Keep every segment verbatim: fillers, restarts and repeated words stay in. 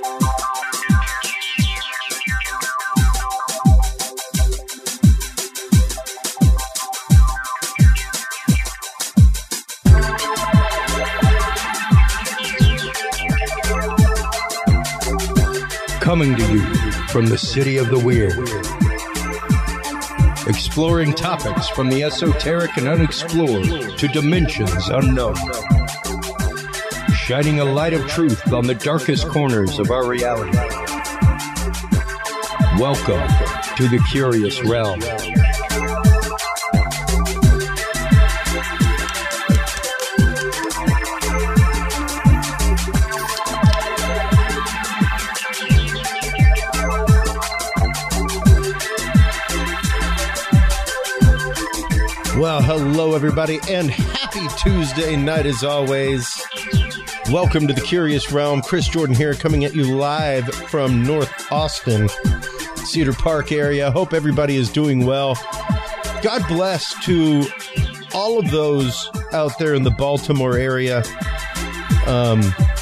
Coming to you from the city of the weird. Exploring topics from the esoteric and unexplored to dimensions unknown. Shining a light of truth on the darkest corners of our reality. Welcome to the Curious Realm. Well, hello, everybody, and happy Tuesday night as always. Welcome to the Curious Realm. Chris Jordan here, coming at you live from North Austin, Cedar Park area. Hope everybody is doing well. God bless to all of those out there in the Baltimore area. Um,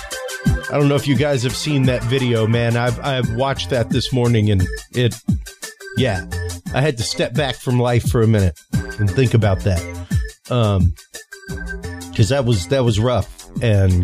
I don't know if you guys have seen that video, man. I've I've watched that this morning, and it, yeah, I had to step back from life for a minute and think about that, um, because that was that was rough, and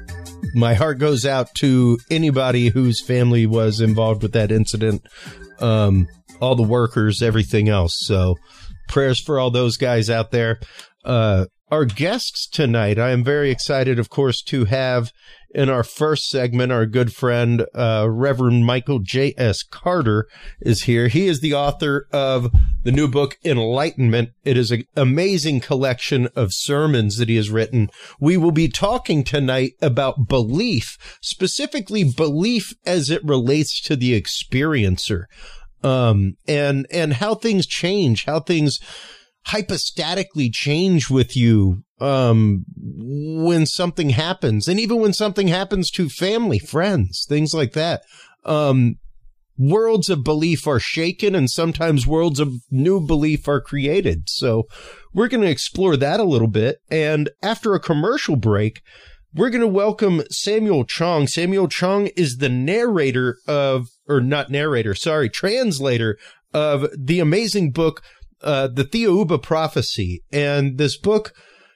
my heart goes out to anybody whose family was involved with that incident, um, all the workers, everything else. So, prayers for all those guys out there. Uh, our guests tonight, I am very excited, of course, to have in our first segment, our good friend, uh, Reverend Michael J S. Carter is here. He is the author of the new book, Enlightenment. It is an amazing collection of sermons that he has written. We will be talking tonight about belief, specifically belief as it relates to the experiencer, um, and, and how things change, how things hypostatically change with you, um, when something happens, and even when something happens to family, friends, things like that. Um, worlds of belief are shaken, and sometimes worlds of new belief are created. So we're going to explore that a little bit. And after a commercial break, we're going to welcome Samuel Chong. Samuel Chong is the narrator of, or not narrator, sorry, translator of the amazing book, Uh, the Theouba Prophecy. And this book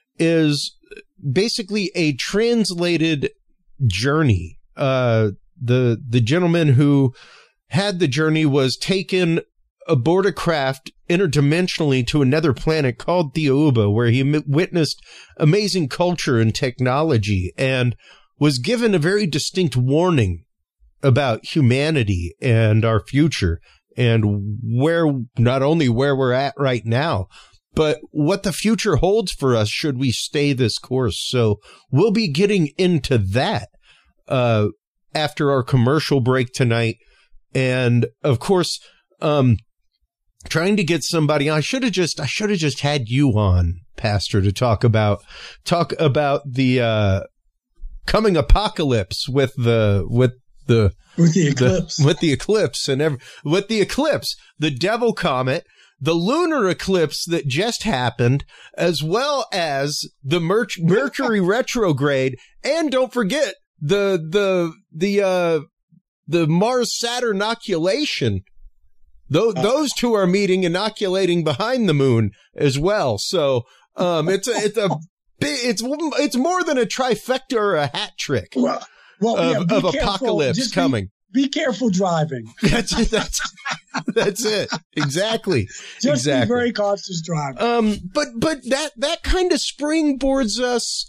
is basically a translated journey. Uh, the, the gentleman who had the journey was taken aboard a craft interdimensionally to another planet called Theouba, where he m- witnessed amazing culture and technology and was given a very distinct warning about humanity and our future, and where, not only where we're at right now, but what the future holds for us should we stay this course. So we'll be getting into that uh, after our commercial break tonight. And of course, um, trying to get somebody, I should have just, I should have just had you on, Pastor, to talk about, talk about the uh, coming apocalypse with the, with the, With the eclipse. The, with the eclipse and every, with the eclipse, the devil comet, the lunar eclipse that just happened, as well as the Mer- Mercury retrograde, and don't forget the the the uh, the Mars Saturn inoculation. Those uh, those two are meeting, inoculating behind the moon as well. So um, it's a it's a it's it's more than a trifecta or a hat trick. Well, Well, of, yeah, of careful. apocalypse Just coming. Be, be careful driving. That's it. That's, that's it. Exactly. Just exactly. be very cautious driving. Um, but, but that, that kind of springboards us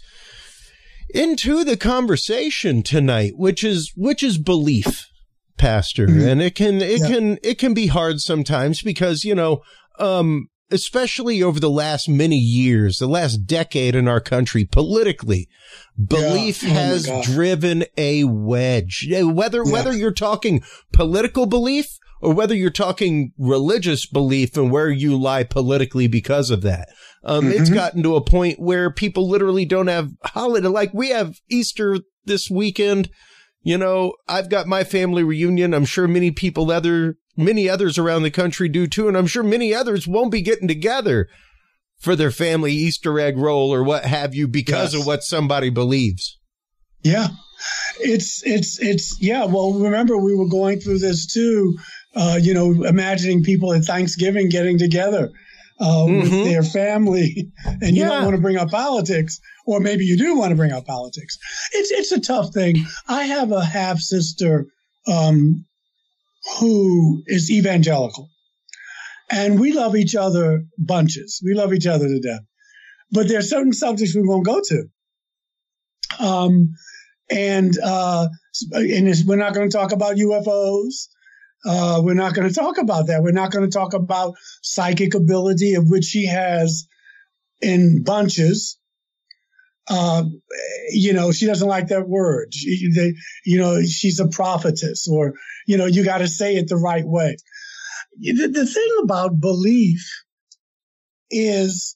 into the conversation tonight, which is, which is belief, Pastor. Mm-hmm. And it can, it yeah. can, it can be hard sometimes because, you know, um, especially over the last many years, the last decade in our country, politically, belief yeah. oh has driven a wedge. Whether yeah. whether you're talking political belief or whether you're talking religious belief and where you lie politically because of that. Um, mm-hmm. It's gotten to a point where people literally don't have holiday. Like we have Easter this weekend. You know, I've got my family reunion. I'm sure many people other Many others around the country do too, and I'm sure many others won't be getting together for their family Easter egg roll or what have you because yes. of what somebody believes. Yeah. It's, it's, it's, yeah. Well, remember, we were going through this too, uh, you know, imagining people at Thanksgiving getting together uh, mm-hmm. with their family, and you yeah. don't want to bring up politics, or maybe you do want to bring up politics. It's, it's a tough thing. I have a half sister um, who is evangelical, and we love each other bunches. We love each other to death, but there are certain subjects we won't go to. Um, And, uh, and we're not going to talk about U F Os. Uh, we're not going to talk about that. We're not going to talk about psychic ability, of which she has in bunches. Uh, you know, she doesn't like that word. She, they, you know, she's a prophetess, or, you know, you got to say it the right way. The, the thing about belief is,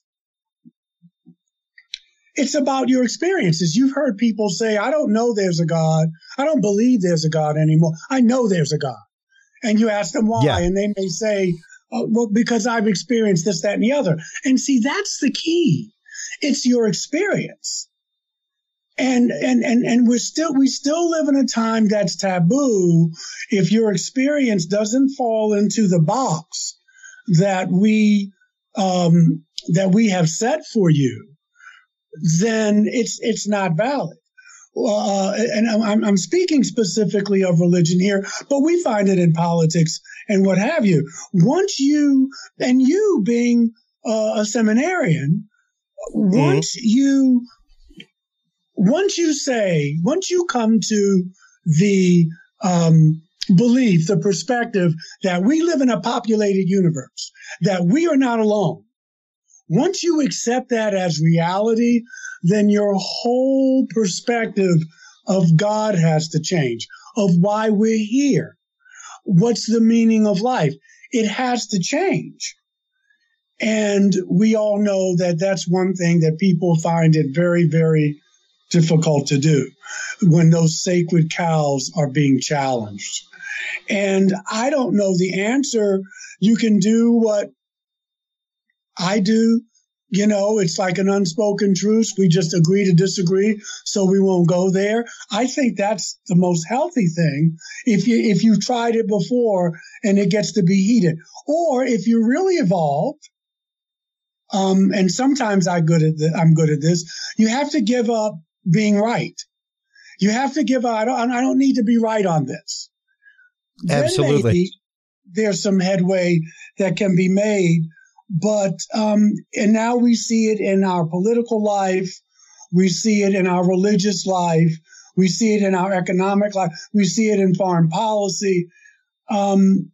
it's about your experiences. You've heard people say, I don't know there's a God. I don't believe there's a God anymore. I know there's a God. And you ask them why, yeah. and they may say, oh, well, because I've experienced this, that, and the other. And see, that's the key. It's your experience. And, and, and, and we're still, we still live in a time that's taboo. If your experience doesn't fall into the box that we, um, that we have set for you, then it's it's not valid. Uh, and I'm, I'm speaking specifically of religion here, but we find it in politics and what have you. Once you, and you being uh, a seminarian, mm-hmm. once you, once you say, once you come to the um, belief, the perspective that we live in a populated universe, that we are not alone. Once you accept that as reality, then your whole perspective of God has to change, of why we're here. What's the meaning of life? It has to change. And we all know that that's one thing that people find it very, very difficult to do when those sacred cows are being challenged. And I don't know the answer. You can do what I do, you know, it's like an unspoken truce. We just agree to disagree, so we won't go there. I think that's the most healthy thing. If you if you tried it before and it gets to be heated, or if you're really evolved, um, and sometimes I good at the, I'm good at this. You have to give up being right. You have to give up. I don't. I don't need to be right on this. Absolutely. Then maybe there's some headway that can be made. But, um, and now we see it in our political life. We see it in our religious life. We see it in our economic life. We see it in foreign policy. Um,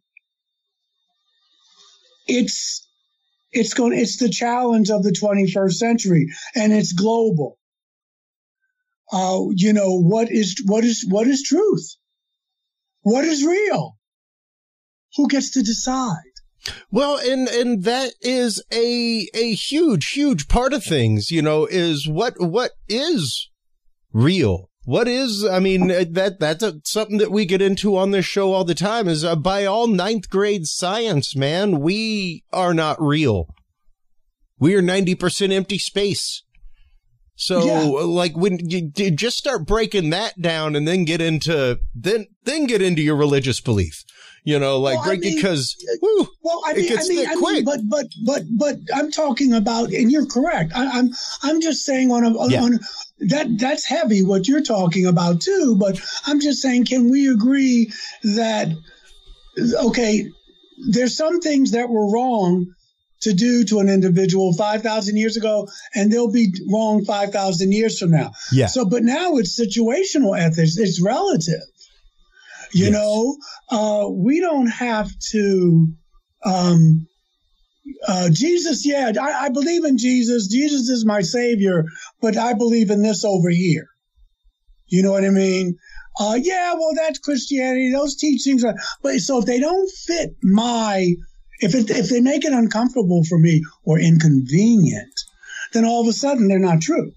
it's, it's going, it's the challenge of the twenty-first century, and it's global. Uh, you know, what is, what is, what is truth? What is real? Who gets to decide? Well, and, and that is a, a huge, huge part of things, you know, is what, what is real? What is, I mean, that, that's a, something that we get into on this show all the time is uh, by all ninth grade science, man, we are not real. We are ninety percent empty space. So yeah. like when you, you just start breaking that down and then get into, then, then get into your religious belief. You know, like, well, I mean, because, whew, well, I mean, it gets I mean, I quick. mean, but, but, but, but I'm talking about, and you're correct. I, I'm, I'm just saying on a, on, yeah. on that, that's heavy what you're talking about too. But I'm just saying, can we agree that, okay, there's some things that were wrong to do to an individual five thousand years ago, and they'll be wrong five thousand years from now. Yeah. So, but now it's situational ethics. It's relative. You yes. know, uh, we don't have to, um, uh, Jesus, yeah, I, I believe in Jesus. Jesus is my savior, but I believe in this over here. You know what I mean? Uh, yeah, well, that's Christianity. Those teachings are, but so if they don't fit my, if it, if they make it uncomfortable for me or inconvenient, then all of a sudden they're not true.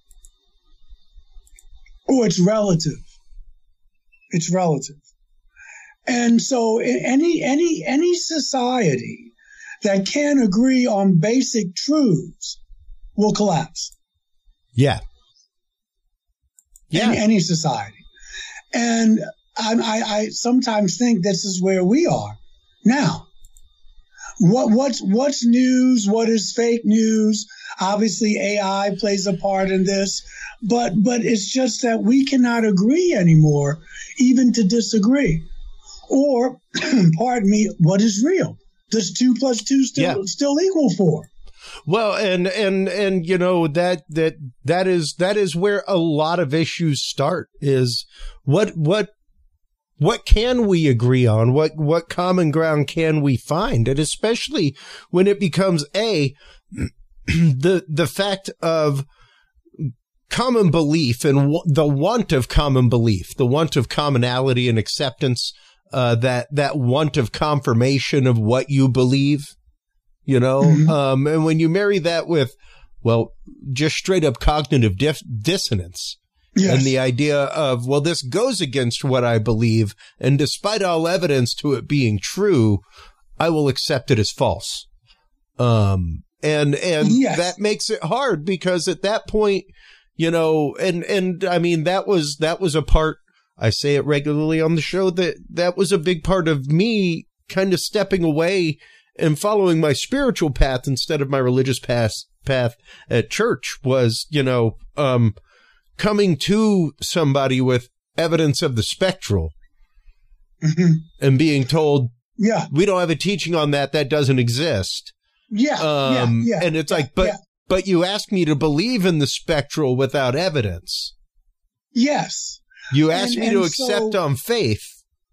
Or it's relative. It's relative. And so any, any, any society that can't agree on basic truths will collapse. Yeah. Yeah. in any society. And I, I, I sometimes think this is where we are now. What what's what's news? What is fake news? Obviously, A I plays a part in this, but but it's just that we cannot agree anymore, even to disagree. Or, pardon me, what is real? Does two plus two still yeah. still equal four? Well, and and and you know that that that is that is where a lot of issues start. Is what what. What can we agree on? What what common ground can we find? And especially when it becomes a the the fact of common belief and w- the want of common belief, the want of commonality and acceptance, uh, that that want of confirmation of what you believe, you know, mm-hmm. um, and when you marry that with, well, just straight up cognitive dif- dissonance. Yes. And the idea of, well, this goes against what I believe, and despite all evidence to it being true, I will accept it as false. Um, and and yes. that makes it hard because at that point, you know, and and I mean that was that was a part. I say it regularly on the show that that was a big part of me kind of stepping away and following my spiritual path instead of my religious path path at church was, you know, um. coming to somebody with evidence of the spectral mm-hmm. and being told, yeah, we don't have a teaching on that. That doesn't exist. Yeah. Um, yeah, yeah and it's yeah, like, but, yeah. but you asked me to believe in the spectral without evidence. Yes. You asked and, me and to accept so, on faith.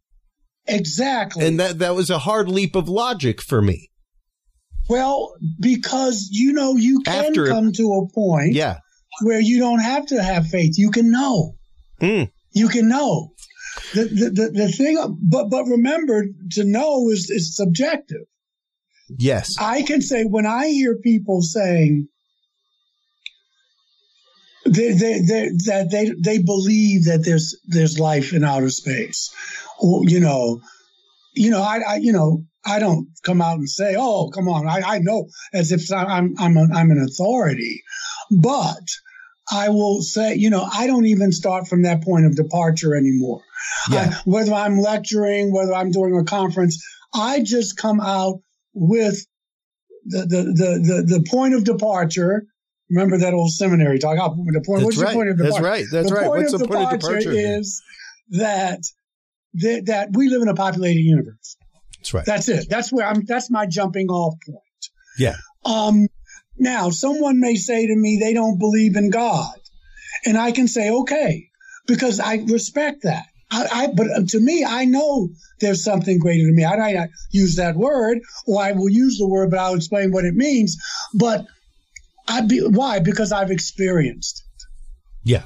Exactly. And that, that was a hard leap of logic for me. Well, because, you know, you can After, come to a point. Yeah. Where you don't have to have faith. You can know. Mm. You can know. The, the, the, the thing, but, but remember, to know is, is subjective. Yes. I can say when I hear people saying they, they, they, that they, they believe that there's, there's life in outer space, or, you know, you know, I, I, you know, I don't come out and say, oh, come on. I, I know as if I'm, I'm, a, I'm an authority, but I will say, you know, I don't even start from that point of departure anymore. Yeah. I, whether I'm lecturing, whether I'm doing a conference, I just come out with the the the the, the point of departure. Remember that old seminary talk? Oh, the point. That's what's right. the point of departure? That's right. That's the right. Point what's of the point of departure? Is that, that that we live in a populated universe. That's right. That's it. That's where I'm. That's my jumping off point. Yeah. Um. Now, someone may say to me they don't believe in God, and I can say, okay, because I respect that. I, I but to me, I know there's something greater than me. I might not use that word, or I will use the word, but I'll explain what it means. But I be why? Because I've experienced it. Yeah.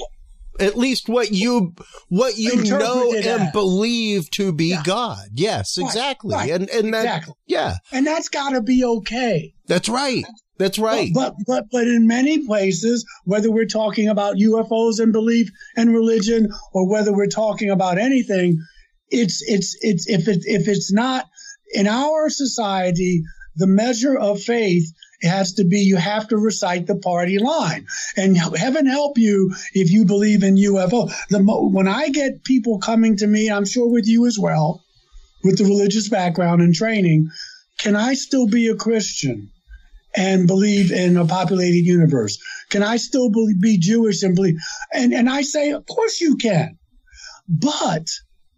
At least what you what you know and as. believe to be yeah. God. Yes, right, exactly. Right. And and that exactly. yeah. And that's got to be okay. That's right. That's right. But, but but but in many places, whether we're talking about U F Os and belief and religion, or whether we're talking about anything, it's it's it's if it if it's not in our society, the measure of faith has to be you have to recite the party line. And heaven help you if you believe in U F O. The when I get people coming to me, I'm sure with you as well, with the religious background and training, can I still be a Christian and believe in a populated universe? Can I still be, be Jewish and believe? And and I say, of course you can. But,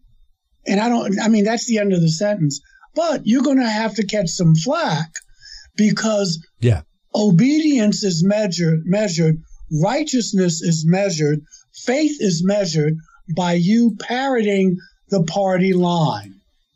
and I don't, I mean, that's the end of the sentence, but you're going to have to catch some flack because yeah. obedience is measured, measured, righteousness is measured, faith is measured by you parroting the party line.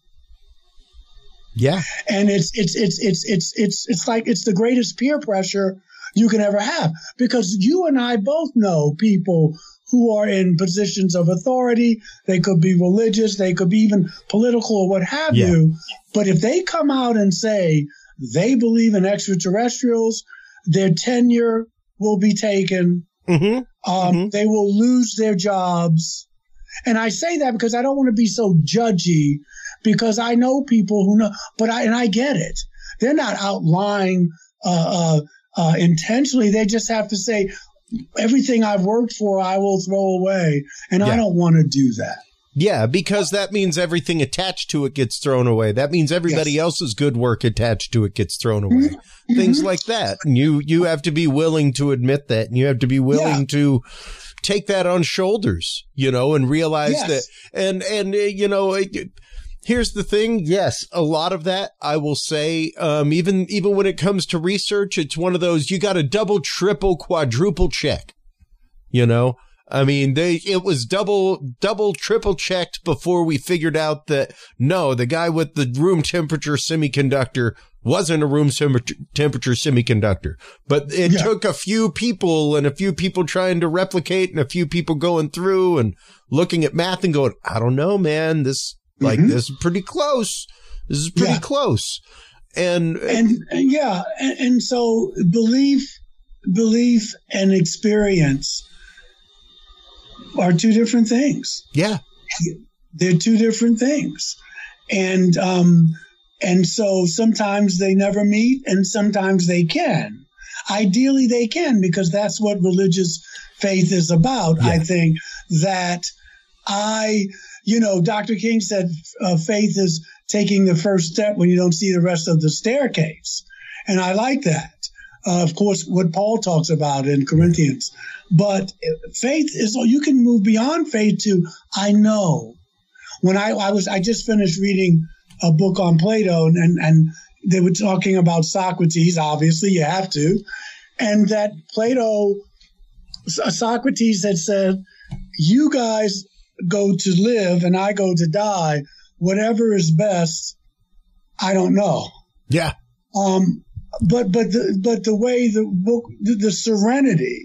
Yeah. And it's it's it's it's it's it's it's like it's the greatest peer pressure you can ever have, because you and I both know people who are in positions of authority. They could be religious, they could be even political or what have yeah. you. But if they come out and say they believe in extraterrestrials, their tenure will be taken. Mm-hmm. Um, mm-hmm. They will lose their jobs. And I say that because I don't want to be so judgy, because I know people who know, but I, and I get it. They're not out lying uh, uh, uh, intentionally. They just have to say, everything I've worked for, I will throw away. And yeah. I don't want to do that. Yeah, because that means everything attached to it gets thrown away. That means everybody yes. else's good work attached to it gets thrown away. Mm-hmm. Things like that. And you, you have to be willing to admit that. And you have to be willing yeah. to take that on shoulders, you know, and realize yes. that. And, and, uh, you know, it, here's the thing. Yes, a lot of that, I will say, um, even, even when it comes to research, it's one of those, you got to double, triple, quadruple check, you know? I mean, they, it was double, double, triple checked before we figured out that no, the guy with the room temperature semiconductor wasn't a room temperature, temperature semiconductor, but it yeah. took a few people and a few people trying to replicate and a few people going through and looking at math and going, I don't know, man, this, mm-hmm. like, this is pretty close. This is pretty yeah. close. And, and, and yeah. And, and so belief, belief and experience are two different things. Yeah. They're two different things. And, um, and so sometimes they never meet and sometimes they can. Ideally they can, because that's what religious faith is about. Yeah. I think that I, you know, Doctor King said uh, faith is taking the first step when you don't see the rest of the staircase. And I like that. Uh, of course, what Paul talks about in Corinthians. But faith is, you can move beyond faith to, I know. When I, I was, I just finished reading a book on Plato, and, and, and they were talking about Socrates. Obviously, you have to. And that Plato, Socrates had said, you guys go to live and I go to die. Whatever is best, I don't know. Yeah. Um, but, but the, but the way the book, the, the serenity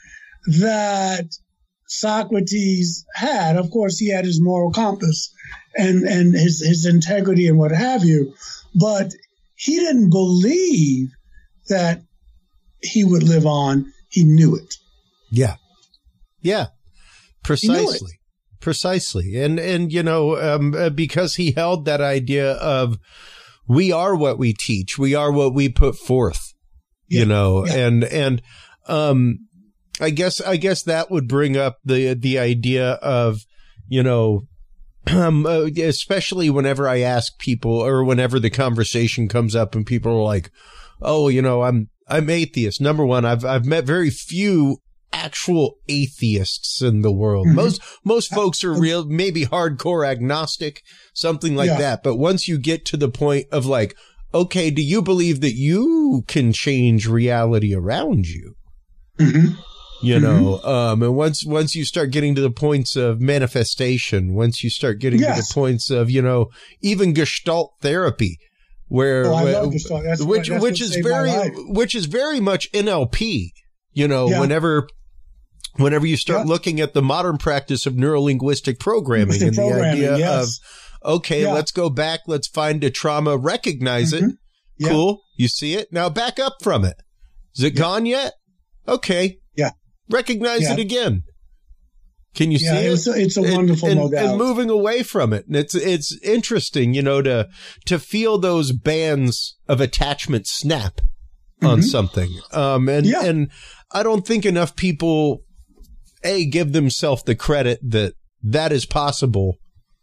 that Socrates had, of course, he had his moral compass and, and his, his integrity and what have you, but he didn't believe that he would live on. He knew it. Yeah. Yeah. Precisely. Precisely. And, and, you know, um, because he held that idea of we are what we teach. We are what we put forth, yeah. you know, yeah. and, and, um, I guess, I guess that would bring up the, the idea of, you know, um, uh, especially whenever I ask people or whenever the conversation comes up and people are like, oh, you know, I'm, I'm atheist. Number one, I've, I've met very few actual atheists in the world. Mm-hmm. Most, most folks are real, maybe hardcore agnostic, something like yeah. that. But once you get to the point of like, okay, do you believe that you can change reality around you? Mm-hmm. You know, mm-hmm. um, and once, once you start getting to the points of manifestation, once you start getting yes. to the points of, you know, even Gestalt therapy, where, oh, I where love Gestalt. That's which, what, that's which is very, which is very much N L P, you know, yeah. whenever, whenever you start yeah. looking at the modern practice of neurolinguistic programming and programming, the idea yes. of, okay, yeah. let's go back. Let's find a trauma, recognize mm-hmm. it. Yeah. Cool. You see it. Now back up from it. Is it yeah. gone yet? Okay. Yeah. Recognize yeah. it again. Can you yeah, see it's it? A, it's a wonderful and, modality. And moving away from it. And it's, it's interesting, you know, to, to feel those bands of attachment snap mm-hmm. on something. Um, and, yeah. and I don't think enough people, A, give themselves the credit that that is possible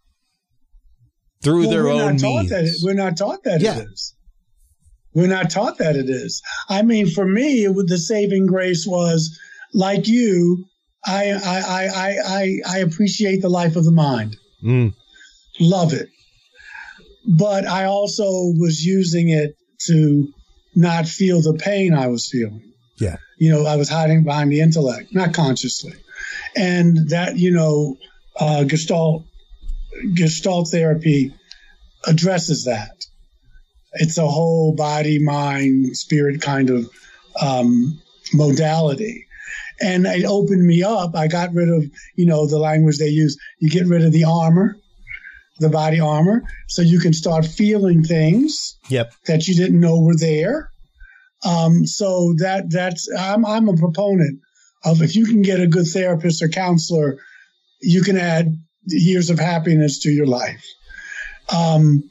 through well, their own means. That it, we're not taught that yeah. it is. We're not taught that it is. I mean, for me, it, the saving grace was, like you, I I I I I appreciate the life of the mind. Mm. Love it. But I also was using it to not feel the pain I was feeling. Yeah. You know, I was hiding behind the intellect, not consciously. And that, you know, uh, Gestalt, Gestalt therapy addresses that. It's a whole body, mind, spirit kind of um, modality. And it opened me up. I got rid of, you know, the language they use. You get rid of the armor, the body armor, so you can start feeling things yep. that you didn't know were there. Um, so that that's I'm I'm a proponent of, if you can get a good therapist or counselor, you can add years of happiness to your life. Um,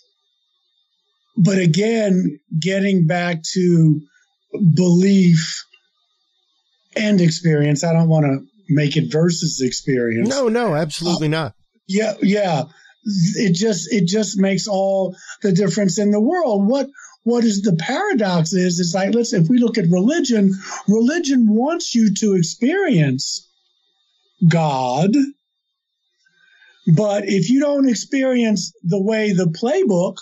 but again, getting back to belief and experience. I don't want to make it versus experience. No, no, absolutely uh, not. Yeah, yeah. It just it just makes all the difference in the world. What what is the paradox is, it's like, let's, if we look at religion, religion wants you to experience God, but if you don't experience the way the playbook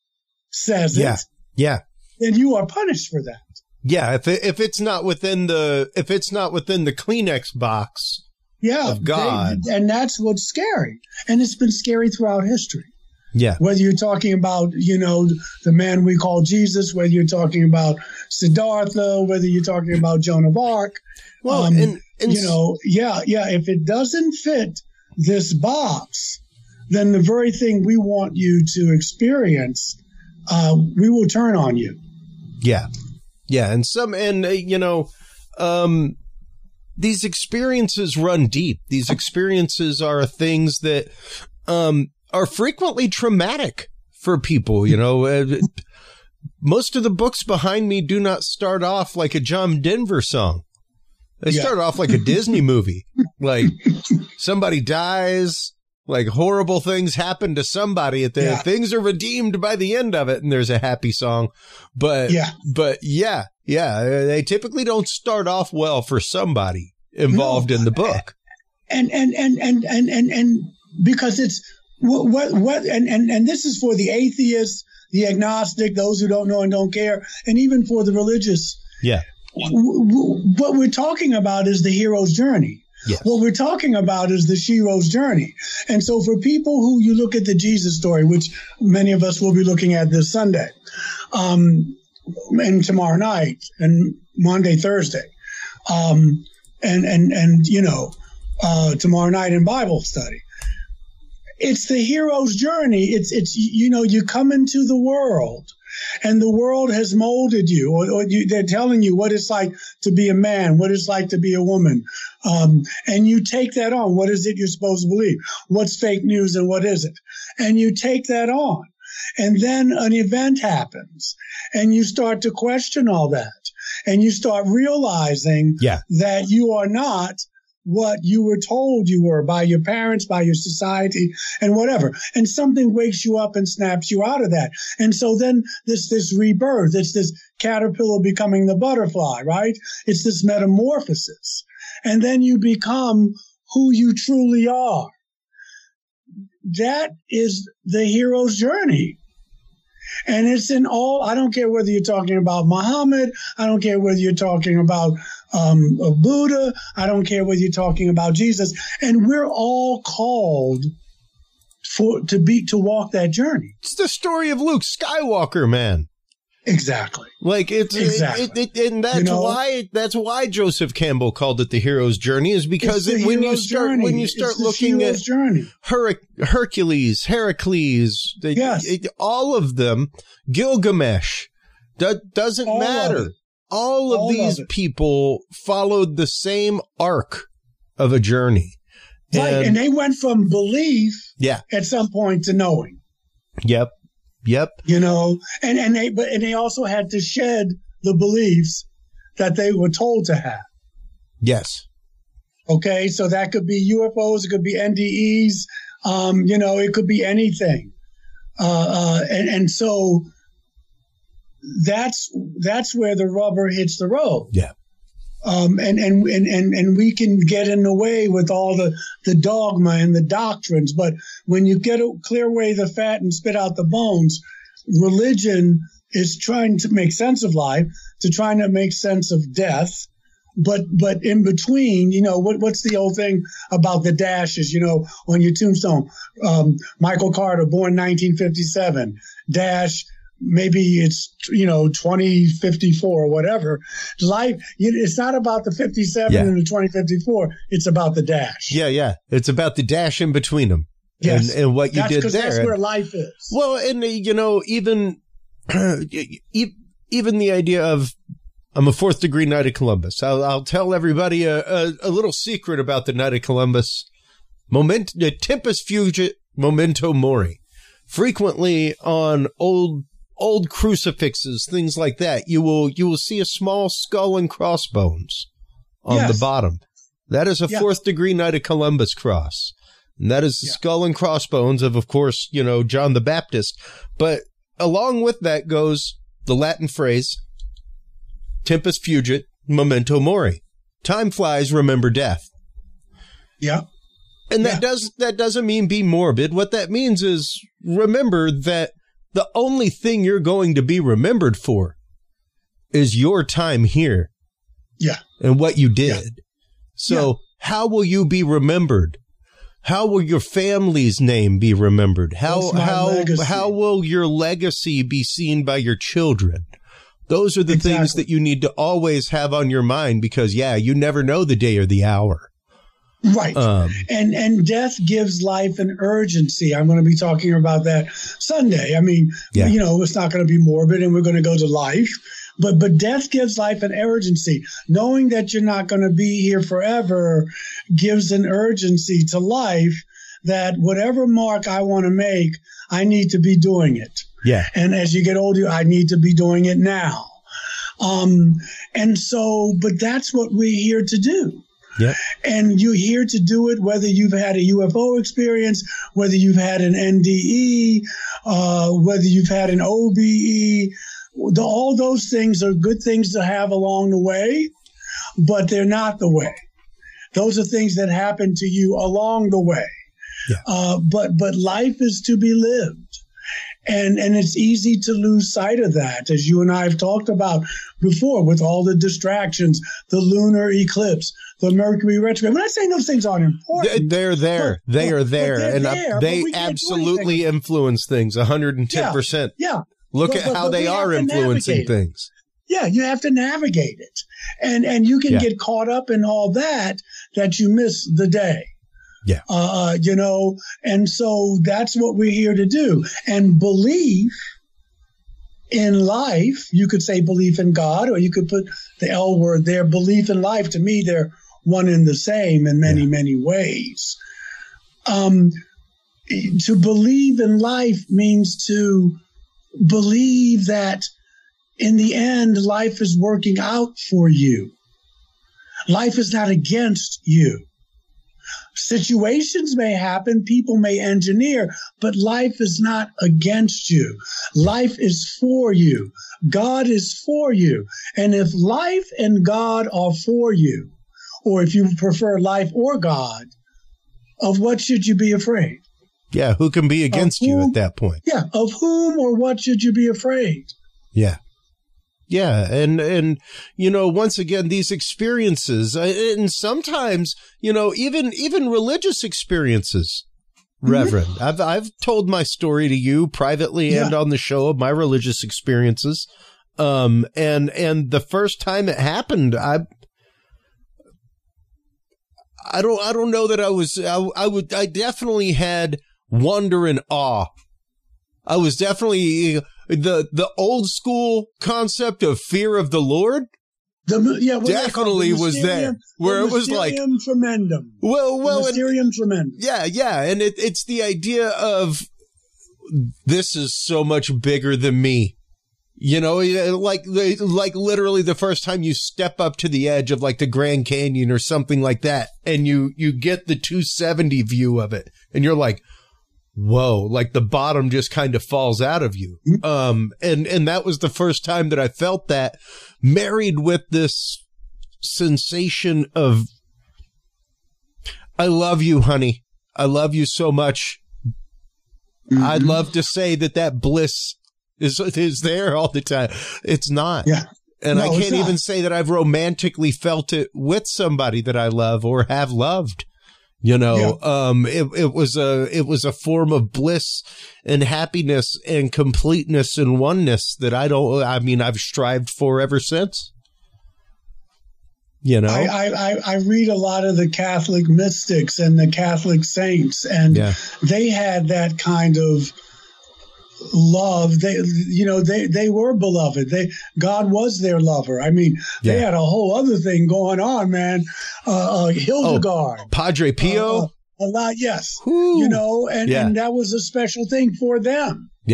says yeah. it, yeah. then you are punished for that. Yeah, if it, if it's not within the if it's not within the Kleenex box yeah, of God. They, and that's what's scary. And it's been scary throughout history. Yeah. Whether you're talking about, you know, the man we call Jesus, whether you're talking about Siddhartha, whether you're talking about Joan of Arc. Well, um, and, and you know, yeah, yeah. If it doesn't fit this box, then the very thing we want you to experience, uh, we will turn on you. Yeah. Yeah. And some, and, uh, you know, um, these experiences run deep. These experiences are things that, um, are frequently traumatic for people. You know, uh, most of the books behind me do not start off like a John Denver song. They yeah. start off like a Disney movie, like somebody dies, like horrible things happen to somebody at the yeah. things are redeemed by the end of it. And there's a happy song. But, yeah. but yeah, yeah, they typically don't start off well for somebody involved no. in the book. And, and, and, and, and, and, and because it's, What, what, what, and, and, and this is for the atheist, the agnostic, those who don't know and don't care, and even for the religious. Yeah. What we're talking about is the hero's journey. Yes. What we're talking about is the shero's journey. And so for people who you look at the Jesus story, which many of us will be looking at this Sunday, um, and tomorrow night, and Monday, Thursday, um, and, and, and, you know, uh, tomorrow night in Bible study. It's the hero's journey. It's, it's, you know, you come into the world and the world has molded you, or, or you, they're telling you what it's like to be a man, what it's like to be a woman. Um, and you take that on. What is it you're supposed to believe? What's fake news and what isn't? And you take that on. And then an event happens and you start to question all that. And you start realizing yeah. that you are not what you were told you were by your parents, by your society, and whatever. And something wakes you up and snaps you out of that. And so then this, this rebirth, it's this caterpillar becoming the butterfly, right? It's this metamorphosis. And then you become who you truly are. That is the hero's journey. And it's in all, I don't care whether you're talking about Muhammad, I don't care whether you're talking about um, Buddha, I don't care whether you're talking about Jesus. And we're all called for to be to walk that journey. It's the story of Luke Skywalker, man. Exactly. Like it's exactly. It, it, and that's you know, why that's why Joseph Campbell called it the hero's journey, is because it, when you start journey. when you start it's looking at journey. Her, Hercules, Heracles, they, yes. it, all of them, Gilgamesh, do, doesn't all matter. Of all of all these of people followed the same arc of a journey. Right, and, and they went from belief yeah. at some point to knowing. Yep. Yep. You know, and, and they but and they also had to shed the beliefs that they were told to have. Yes. Okay, so that could be U F Os, it could be N D Es, um, you know, it could be anything. Uh, uh, and, and so that's that's where the rubber hits the road. Yeah. Um, and, and, and, and, and we can get in the way with all the, the dogma and the doctrines. But when you get a, clear away the fat and spit out the bones, religion is trying to make sense of life, to trying to make sense of death. But but in between, you know, what what's the old thing about the dashes, you know, on your tombstone? Um, Michael Carter, born nineteen fifty-seven, dash. Maybe it's, you know, twenty fifty-four or whatever. Life, it's not about the fifty-seven yeah. and the twenty fifty-four. It's about the dash. Yeah, yeah. It's about the dash in between them. Yes. And, and what you that's did there. That's where life is. Well, and, you know, even, even the idea of, I'm a fourth degree Knight of Columbus. I'll, I'll tell everybody a, a, a little secret about the Knight of Columbus. Moment, the tempus fugit memento mori. Frequently on old old crucifixes, things like that, you will you will see a small skull and crossbones on yes. the bottom. That is a yeah. fourth degree Knight of Columbus cross. And that is the yeah. skull and crossbones of, of course, you know, John the Baptist. But along with that goes the Latin phrase, tempus fugit, memento mori. Time flies, remember death. Yeah. And that yeah. does that doesn't mean be morbid. What that means is remember that the only thing you're going to be remembered for is your time here. Yeah. And what you did. Yeah. So yeah. how will you be remembered? How will your family's name be remembered? How how legacy? how will your legacy be seen by your children? Those are the exactly. things that you need to always have on your mind because, yeah, you never know the day or the hour. Right. Um, and and death gives life an urgency. I'm going to be talking about that Sunday. I mean, yeah. you know, it's not going to be morbid and we're going to go to life. But but death gives life an urgency. Knowing that you're not going to be here forever gives an urgency to life that whatever mark I want to make, I need to be doing it. Yeah. And as you get older, I need to be doing it now. Um, and so, but that's what we're here to do. Yeah. And you're here to do it whether you've had a U F O experience, whether you've had an N D E, uh, whether you've had an O B E. The, all those things are good things to have along the way, but they're not the way. Those are things that happen to you along the way. Yeah. Uh, but but life is to be lived. And and it's easy to lose sight of that, as you and I have talked about before, with all the distractions, the lunar eclipse, the Mercury retrograde. I'm not saying those things aren't important. They're there. But, they are there. They're and there, they absolutely influence things one hundred ten percent. Yeah. yeah. Look but, at but, how but they are influencing things. Yeah, you have to navigate it. And and you can yeah. get caught up in all that that you miss the day. Yeah. Uh, you know, and so that's what we're here to do. And belief in life, you could say belief in God, or you could put the L word there. Belief in life, to me, they're one and the same in many, yeah. many ways. Um, to believe in life means to believe that in the end, life is working out for you. Life is not against you. Situations may happen, people may engineer, but life is not against you. Life is for you. God is for you. And if life and God are for you, or if you prefer life or God, of what should you be afraid? Yeah, who can be against whom, you at that point? Yeah, of whom or what should you be afraid? Yeah. Yeah. And, and, you know, once again, these experiences, and sometimes, you know, even, even religious experiences, mm-hmm. Reverend, I've, I've told my story to you privately yeah. and on the show of my religious experiences. Um, and, and the first time it happened, I, I don't, I don't know that I was, I, I would, I definitely had wonder and awe. I was definitely the the old school concept of fear of the Lord. The, yeah, definitely the was there, where the it was like tremendum. Well, well, the mysterium tremendum. Yeah, yeah, and it, it's the idea of this is so much bigger than me. You know, like like literally the first time you step up to the edge of like the Grand Canyon or something like that, and you you get the two seventy view of it, and you're like, whoa, like the bottom just kind of falls out of you. Um, and, and that was the first time that I felt that, married with this sensation of, I love you, honey. I love you so much. Mm-hmm. I'd love to say that that bliss is, is there all the time. It's not. Yeah. And no, I can't even say that I've romantically felt it with somebody that I love or have loved. You know, yeah. um, it, it was a, it was a form of bliss and happiness and completeness and oneness that I don't, I mean, I've strived for ever since. You know, I, I, I read a lot of the Catholic mystics and the Catholic saints, and yeah. they had that kind of love. They, you know, they, they were beloved. They, God was their lover. I mean, yeah. they had a whole other thing going on, man. Uh, uh Hildegard, oh, Padre Pio, uh, a lot, yes. Ooh. You know, and, yeah. and that was a special thing for them. Yeah.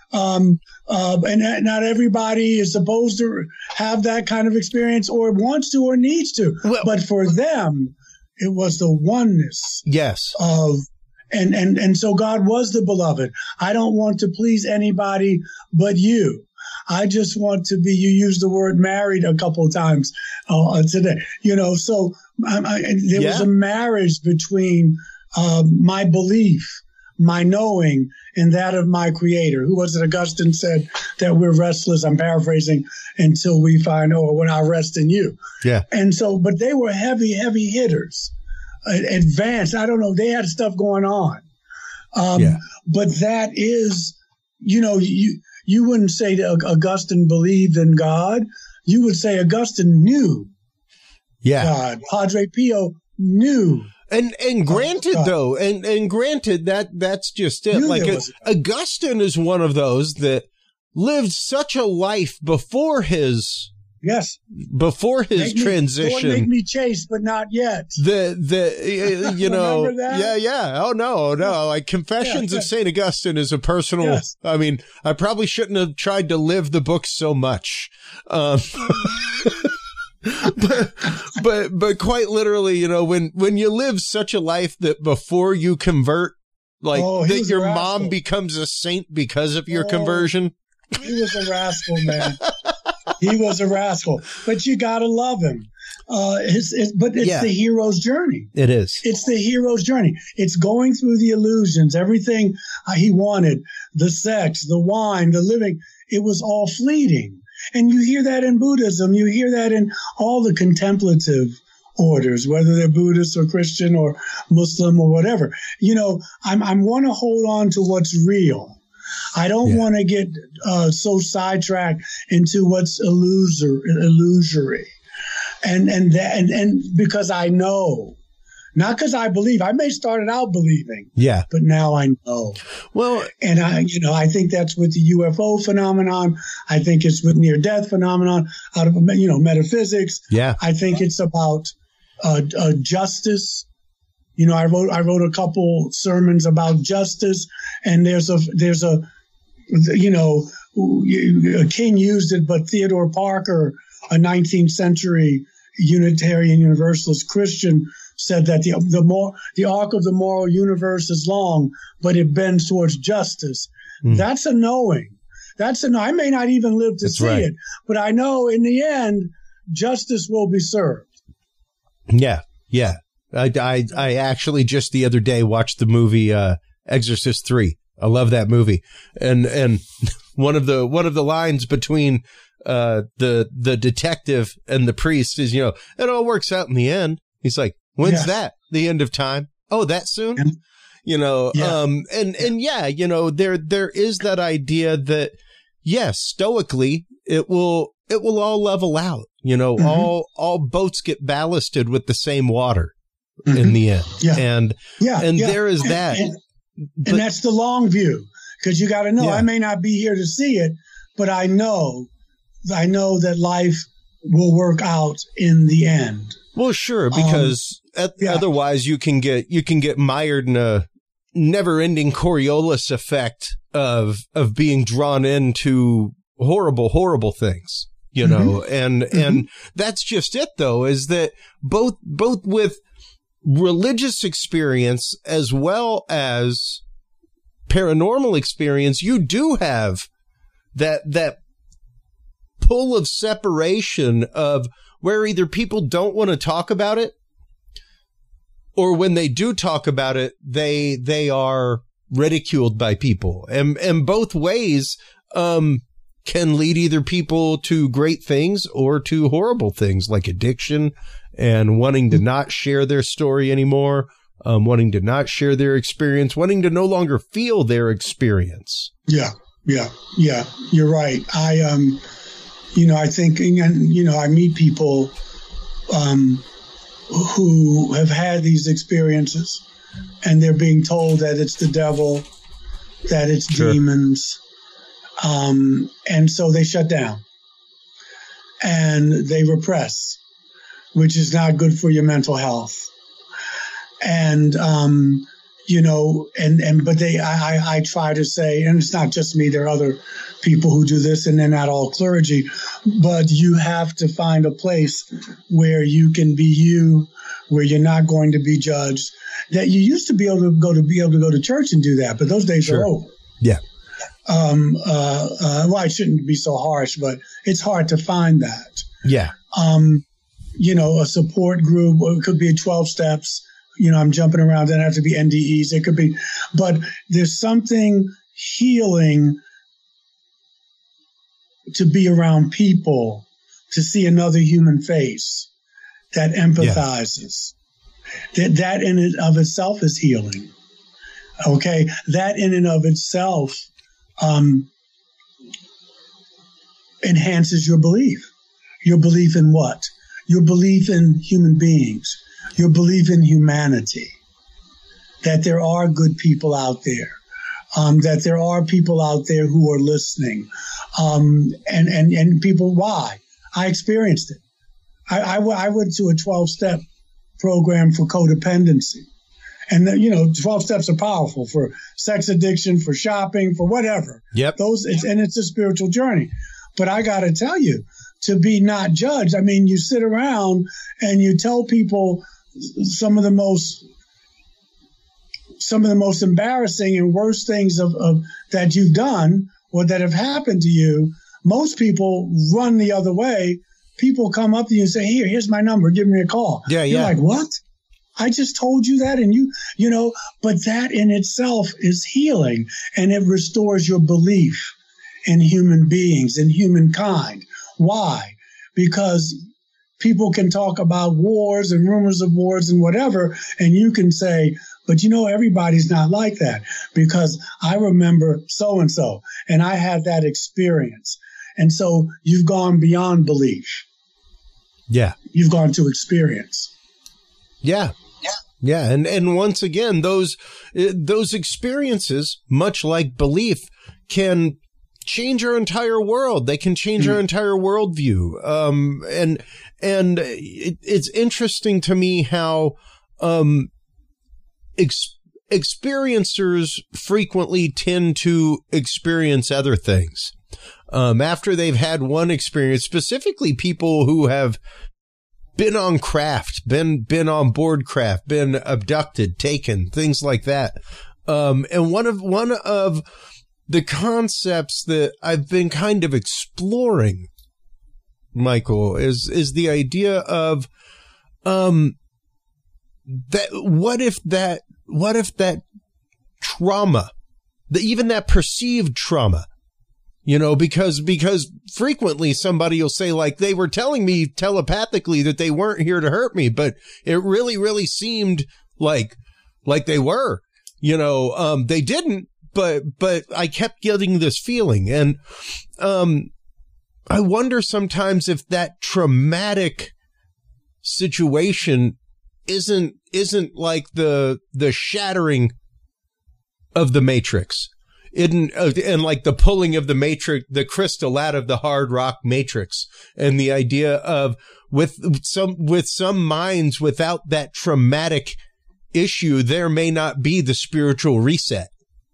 Um, uh, and not everybody is supposed to have that kind of experience or wants to or needs to. Well, but for them, it was the oneness. Yes. Of and and and so God was the beloved. I don't want to please anybody but you. I just want to be. You used the word married a couple of times uh, today. You know, so I, I, there yeah. was a marriage between uh, my belief, my knowing, and that of my Creator. Who was it? Augustine said that we're restless. I'm paraphrasing, until we find, oh, when I rest in you. Yeah. And so, but they were heavy, heavy hitters, advanced. I don't know. They had stuff going on. Um, yeah. But that is, you know, you you wouldn't say that Augustine believed in God. You would say Augustine knew yeah. God. Padre Pio knew. And and granted oh, though, and, and granted that that's just it. Like a, Augustine is one of those that lived such a life before his yes before his make transition. Me, make me chase, but not yet. The the you know yeah yeah oh no no like Confessions yeah, of Saint Augustine is a personal. Yes. I mean, I probably shouldn't have tried to live the book so much. Um, but, but, but quite literally, you know, when, when you live such a life that before you convert, like oh, that your mom becomes a saint because of your oh, conversion. He was a rascal, man. He was a rascal, but you got to love him. Uh, his, his, but it's yeah. the hero's journey. It is. It's the hero's journey. It's going through the illusions, everything uh, he wanted, the sex, the wine, the living. It was all fleeting. And you hear that in Buddhism. You hear that in all the contemplative orders, whether they're Buddhist or Christian or Muslim or whatever. You know, I'm, I want to hold on to what's real. I don't yeah. want to get uh, so sidetracked into what's illusory, illusory. And, and, that, and, and because I know. Not because I believe. I may started out believing. Yeah. But now I know. Well, and I, you know, I think that's with the U F O phenomenon. I think it's with near-death phenomenon out of, you know, metaphysics. Yeah. I think it's about uh, uh, justice. You know, I wrote I wrote a couple sermons about justice, and there's a there's a, you know, King used it, but Theodore Parker, a nineteenth century Unitarian Universalist Christian, said that the the more the arc of the moral universe is long, but it bends towards justice. Mm. That's a knowing. That's a know. I may not even live to That's see right. it, but I know in the end, justice will be served. Yeah, yeah. I, I, I actually just the other day watched the movie uh, Exorcist three. I love that movie, and and one of the one of the lines between uh, the the detective and the priest is, you know, it all works out in the end. He's like, when's yeah. that? The end of time? Oh, that soon? Yeah. You know, yeah. um, and, and yeah, you know, there, there is that idea that, yes, stoically, it will, it will all level out, you know, mm-hmm. all, all boats get ballasted with the same water mm-hmm. in the end. Yeah. And, yeah. and yeah. there is that. And, and, but, and that's the long view, because you got to know, yeah. I may not be here to see it, but I know, I know that life will work out in the end. Well, sure, because um, yeah. otherwise you can get you can get mired in a never-ending Coriolis effect of of being drawn into horrible, horrible things, you mm-hmm. know, and mm-hmm. and that's just it, though, is that both both with religious experience as well as paranormal experience, you do have that that pull of separation of where either people don't want to talk about it, or when they do talk about it, they they are ridiculed by people. And and both ways um, can lead either people to great things or to horrible things, like addiction and wanting to not share their story anymore, um, wanting to not share their experience, wanting to no longer feel their experience. Yeah, yeah, yeah. You're right. I um. You know, I think, and, you know, I meet people um, who have had these experiences, and they're being told that it's the devil, that it's sure. demons. Um, and so they shut down and they repress, which is not good for your mental health. And, um, you know, and, and, but they, I, I, I try to say, and it's not just me, there are other people who do this, and they're not all clergy, but you have to find a place where you can be you, where you're not going to be judged. That you used to be able to go to be able to go to church and do that, but those days sure. are over. Yeah. Um, uh, uh, well, I shouldn't be so harsh, but it's hard to find that. Yeah. Um, you know, a support group, or it could be twelve steps. You know, I'm jumping around. It doesn't have to be N D Es. It could be, but there's something healing to be around people, to see another human face that empathizes. Yeah. That that in and of itself is healing. Okay, that in and of itself um, enhances your belief. Your belief in what? Your belief in human beings. Your belief in humanity. That there are good people out there. Um, that there are people out there who are listening. Um, and, and, and people, why? I experienced it. I, I, w- I went to a twelve-step program for codependency. And, you know, twelve steps are powerful for sex addiction, for shopping, for whatever. Yep. Those, it's, and it's a spiritual journey. But I got to tell you, to be not judged, I mean, you sit around and you tell people some of the most some of the most embarrassing and worst things of, of that you've done or that have happened to you. Most people run the other way. People come up to you and say, here, here's my number. Give me a call. Yeah, You're yeah. like, what? I just told you that. And you, you know, but that in itself is healing, and it restores your belief in human beings, in humankind. Why? Because people can talk about wars and rumors of wars and whatever, and you can say, but you know, everybody's not like that, because I remember so-and-so, and I had that experience. And so you've gone beyond belief. Yeah. You've gone to experience. Yeah. Yeah. Yeah. And, and once again, those, those experiences, much like belief, can change our entire world. They can change mm. our entire worldview. Um, and, and it, it's interesting to me how, um, ex- experiencers frequently tend to experience other things. Um, after they've had one experience, specifically people who have been on craft, been, been on board craft, been abducted, taken, things like that. Um, and one of, one of the concepts that I've been kind of exploring, Michael, is, is the idea of, um, that what if that, what if that trauma, the, even that perceived trauma, you know, because, because frequently somebody will say, like, they were telling me telepathically that they weren't here to hurt me, but it really, really seemed like, like they were, you know, um, they didn't, but, but I kept getting this feeling. And, um, I wonder sometimes if that traumatic situation isn't, isn't like the, the shattering of the matrix. In, uh, and like the pulling of the matrix, the crystal out of the hard rock matrix, and the idea of with some, with some minds without that traumatic issue, there may not be the spiritual reset.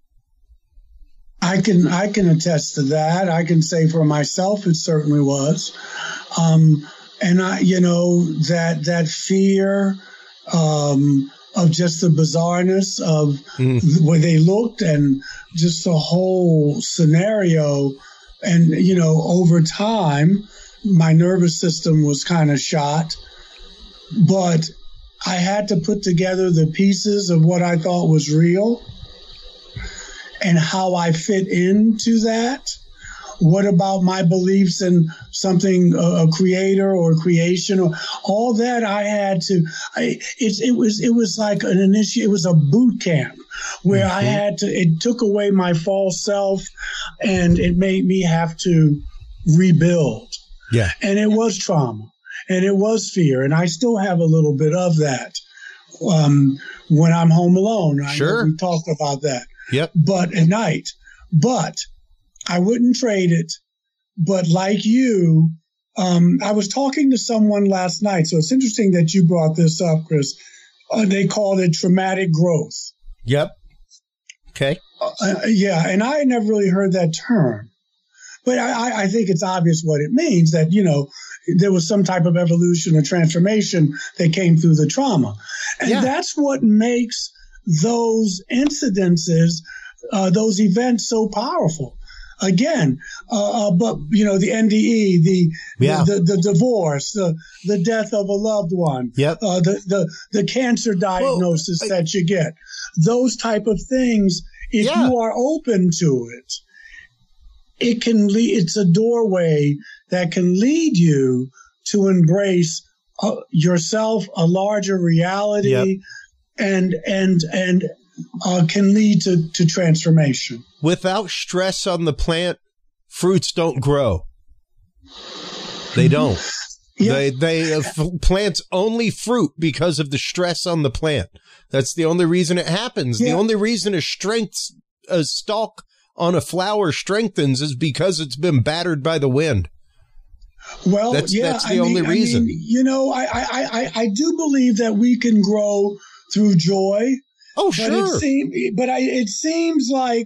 I can, I can attest to that. I can say for myself, it certainly was. Um, and I, you know, that, that fear, um, of just the bizarreness of mm. the way they looked and just the whole scenario. And, you know, over time, my nervous system was kind of shot, but I had to put together the pieces of what I thought was real and how I fit into that. What about my beliefs in something, a, a creator or creation, or all that? I had to. I, it, it was it was like an initiate. It was a boot camp where mm-hmm. I had to. It took away my false self, and it made me have to rebuild. Yeah, and it was trauma, and it was fear, and I still have a little bit of that um, when I'm home alone. I sure, know we talked about that. Yep, but at night, but. I wouldn't trade it, but like you, um, I was talking to someone last night. So it's interesting that you brought this up, Chris. Uh, they called it traumatic growth. Yep. Okay. Uh, yeah, and I never really heard that term. But I, I think it's obvious what it means, that, you know, there was some type of evolution or transformation that came through the trauma. And yeah. that's what makes those incidences, uh, those events so powerful. Again, uh, uh, but, you know, the N D E, the, yeah. the, the, the divorce, the, the death of a loved one, yep. uh, the, the, the cancer diagnosis well, I, that you get, those type of things, if yeah. you are open to it, it can lead, it's a doorway that can lead you to embrace uh, yourself, a larger reality, yep. and, and, and, Uh, can lead to, to transformation. Without stress on the plant, fruits don't grow. They don't. Yeah. They they uh, f- plants only fruit because of the stress on the plant. That's the only reason it happens. Yeah. The only reason a strength a stalk on a flower strengthens is because it's been battered by the wind. Well, that's, yeah, that's the I only mean, reason. I mean, you know, I, I I I do believe that we can grow through joy. Oh, but sure. It seem, but I, it seems like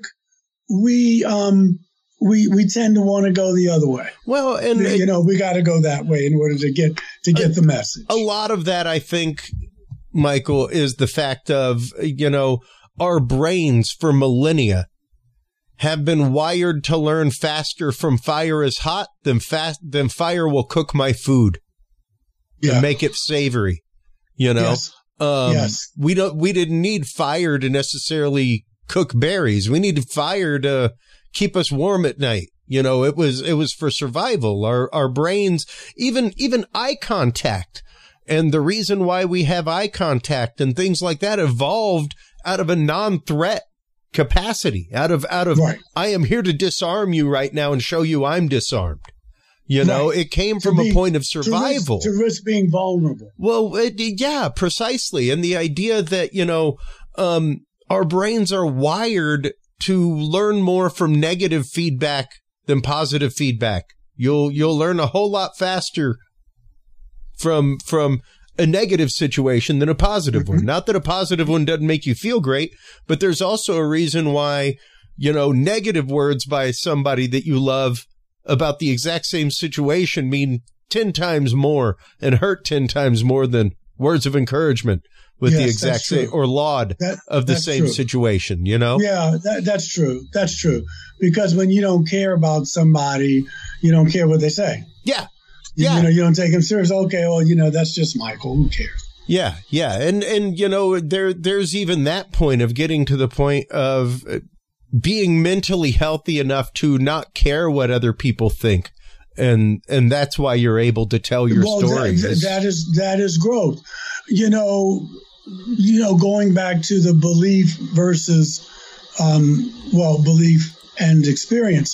we um we we tend to want to go the other way. Well, and you know, we got to go that way in order to get to get a, the message. A lot of that, I think, Michael, is the fact of, you know, our brains for millennia have been wired to learn faster from fire is hot than fast than fire will cook my food yeah. and make it savory. You know. Yes. Um, yes. we don't, we didn't need fire to necessarily cook berries. We needed fire to keep us warm at night. You know, it was, it was for survival. Our, our brains, even, even eye contact, and the reason why we have eye contact and things like that evolved out of a non-threat capacity, out of, out of, right. I am here to disarm you right now and show you I'm disarmed. You know, right. It came from be, a point of survival. To risk, to risk being vulnerable. Well, it, yeah, precisely. And the idea that, you know, um, our brains are wired to learn more from negative feedback than positive feedback. You'll, you'll learn a whole lot faster from, from a negative situation than a positive mm-hmm. one. Not that a positive one doesn't make you feel great, but there's also a reason why, you know, negative words by somebody that you love about the exact same situation mean ten times more and hurt ten times more than words of encouragement with yes, the exact same or laud that, of the same true. situation, you know? Yeah, that, that's true. That's true. Because when you don't care about somebody, you don't care what they say. Yeah. You, yeah. you know, you don't take them serious. Okay, well, you know, that's just Michael. Who cares? Yeah, yeah. And, and you know, there there's even that point of getting to the point of being mentally healthy enough to not care what other people think. And and that's why you're able to tell your well, stories. That, that is that is growth. You know, you know, going back to the belief versus, um, well, belief and experience.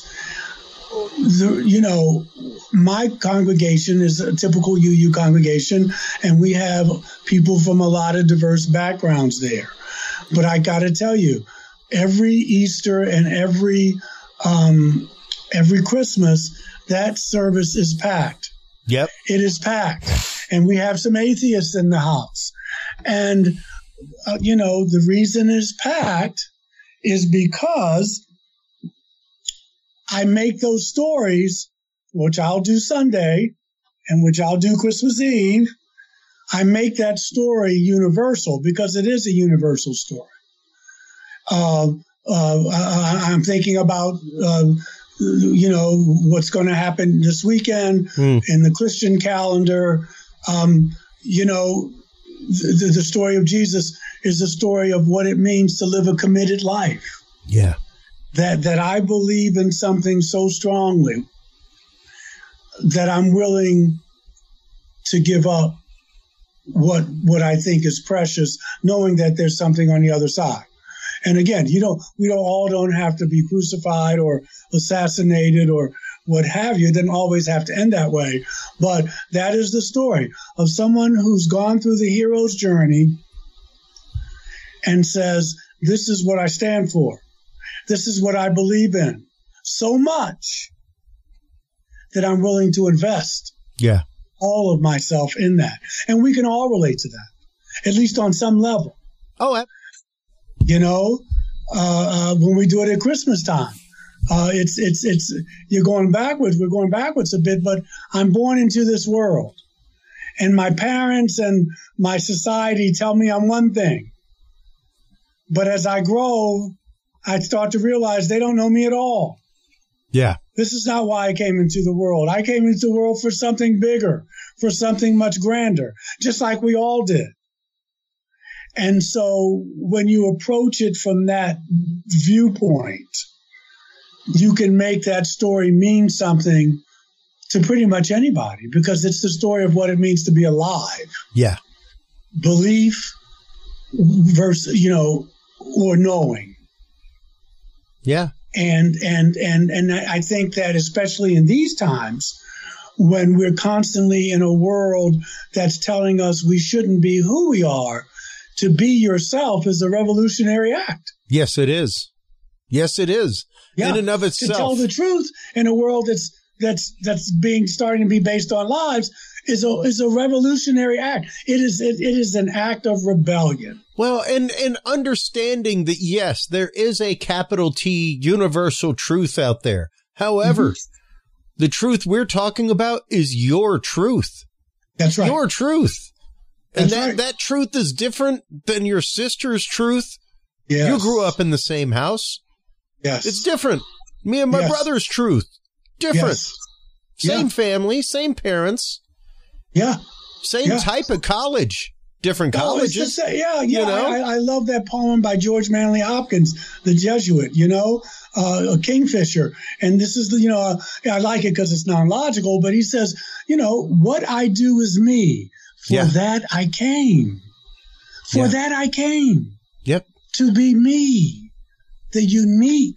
The, you know, my congregation is a typical U U congregation, and we have people from a lot of diverse backgrounds there. But I got to tell you, every Easter and every um, every Christmas, that service is packed. Yep. It is packed. And we have some atheists in the house. And, uh, you know, the reason it's packed is because I make those stories, which I'll do Sunday and which I'll do Christmas Eve. I make that story universal because it is a universal story. Uh, uh, I, I'm thinking about, uh, you know, what's going to happen this weekend mm. in the Christian calendar. Um, you know, the, the story of Jesus is the story of what it means to live a committed life. Yeah. That, that I believe in something so strongly that I'm willing to give up what, what I think is precious, knowing that there's something on the other side. And again, you don't, we don't all don't have to be crucified or assassinated or what have you. It doesn't always have to end that way. But that is the story of someone who's gone through the hero's journey and says, this is what I stand for. This is what I believe in so much that I'm willing to invest yeah. all of myself in that. And we can all relate to that, at least on some level. Oh, You know, uh, uh, when we do it at Christmas time, uh, it's it's it's you're going backwards. We're going backwards a bit, but I'm born into this world, and my parents and my society tell me I'm one thing. But as I grow, I start to realize they don't know me at all. Yeah. This is not why I came into the world. I came into the world for something bigger, for something much grander, just like we all did. And so when you approach it from that viewpoint, you can make that story mean something to pretty much anybody, because it's the story of what it means to be alive. Yeah. Belief versus, you know, or knowing. Yeah. And, and, and, and I think that especially in these times, when we're constantly in a world that's telling us we shouldn't be who we are, to be yourself is a revolutionary act. Yes, it is. Yes, it is. Yeah. In and of itself. To tell the truth in a world that's that's that's being starting to be based on lies is a is a revolutionary act. It is it, it is an act of rebellion. Well, and and understanding that, yes, there is a capital T universal truth out there. However, mm-hmm. the truth we're talking about is your truth. That's right. Your truth. And That's that, right. that truth is different than your sister's truth. Yes. You grew up in the same house. Yes. It's different. Me and my yes. brother's truth. Different. Yes. Same yeah. family, same parents. Yeah. Same yeah. type of college. Different colleges. Oh, yeah, yeah. You know? I, I love that poem by George Manley Hopkins, the Jesuit, you know, uh, a Kingfisher. And this is the, you know, uh, I like it because it's non-logical, but he says, you know, what I do is me. For yeah. that I came. For yeah. that I came. Yep. To be me, the unique,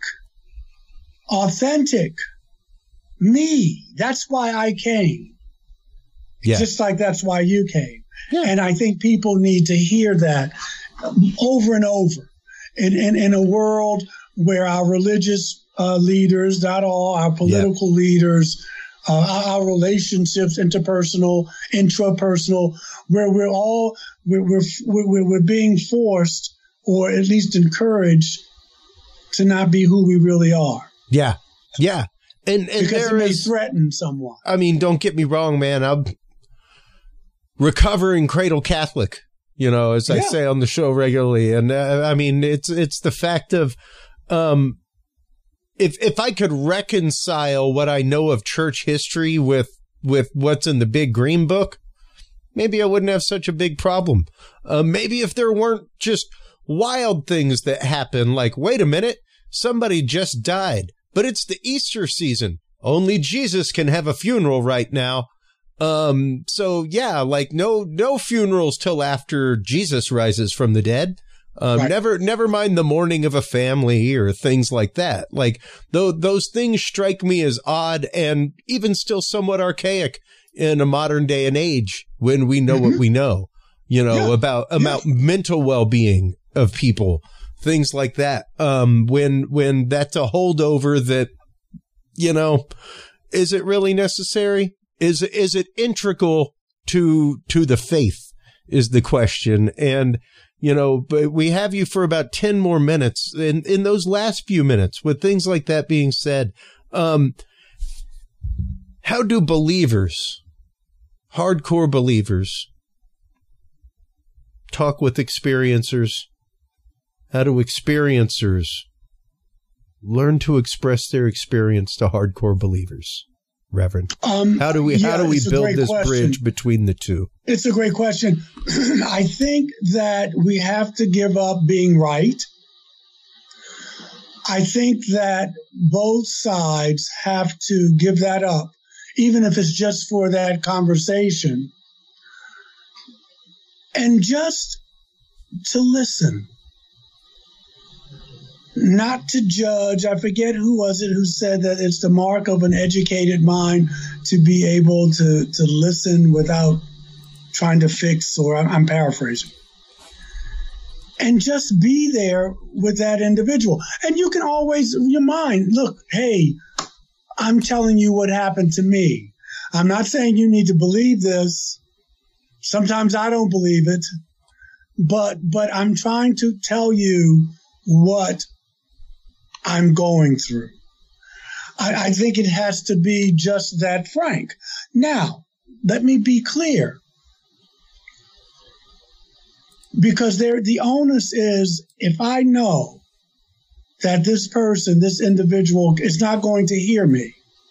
authentic me. That's why I came. Yeah. Just like that's why you came. Yeah. And I think people need to hear that over and over. In, in, in a world where our religious uh, leaders, not all, our political yeah. leaders, Uh, our relationships, interpersonal, intrapersonal, where we're all we're, we're we're we're being forced, or at least encouraged, to not be who we really are. Yeah, yeah, and, and because there it may is, threaten someone. I mean, don't get me wrong, man. I'm recovering cradle Catholic, you know, as I yeah. say on the show regularly, and uh, I mean, it's it's the fact of, um. If if I could reconcile what I know of church history with with what's in the Big Green Book, maybe I wouldn't have such a big problem. Uh, maybe if there weren't just wild things that happen, like, wait a minute, somebody just died, but it's the Easter season. Only Jesus can have a funeral right now. Um, so yeah, like no no funerals till after Jesus rises from the dead. Um, right. Never, never mind the mourning of a family or things like that. Like, though, those things strike me as odd and even still somewhat archaic in a modern day and age when we know mm-hmm. what we know, you know, yeah. about, about yeah. mental well-being of people, things like that. Um, when, when that's a holdover that, you know, is it really necessary? Is, is it integral to, to the faith is the question. And, you know, but we have you for about ten more minutes. In, in those last few minutes, with things like that being said, um, how do believers, hardcore believers, talk with experiencers? How do experiencers learn to express their experience to hardcore believers? Reverend, um, how do we yeah, how do we build this question. bridge between the two? It's a great question. I think that we have to give up being right. I think that both sides have to give that up, even if it's just for that conversation, and just to listen. Not to judge. I forget who was it who said that it's the mark of an educated mind to be able to, to listen without trying to fix, or I'm, I'm paraphrasing. And just be there with that individual. And you can always, your mind, look, hey, I'm telling you what happened to me. I'm not saying you need to believe this. Sometimes I don't believe it. but but I'm trying to tell you what I'm going through. I, I think it has to be just that frank. Now, let me be clear. Because there, the onus is, if I know that this person, this individual is not going to hear me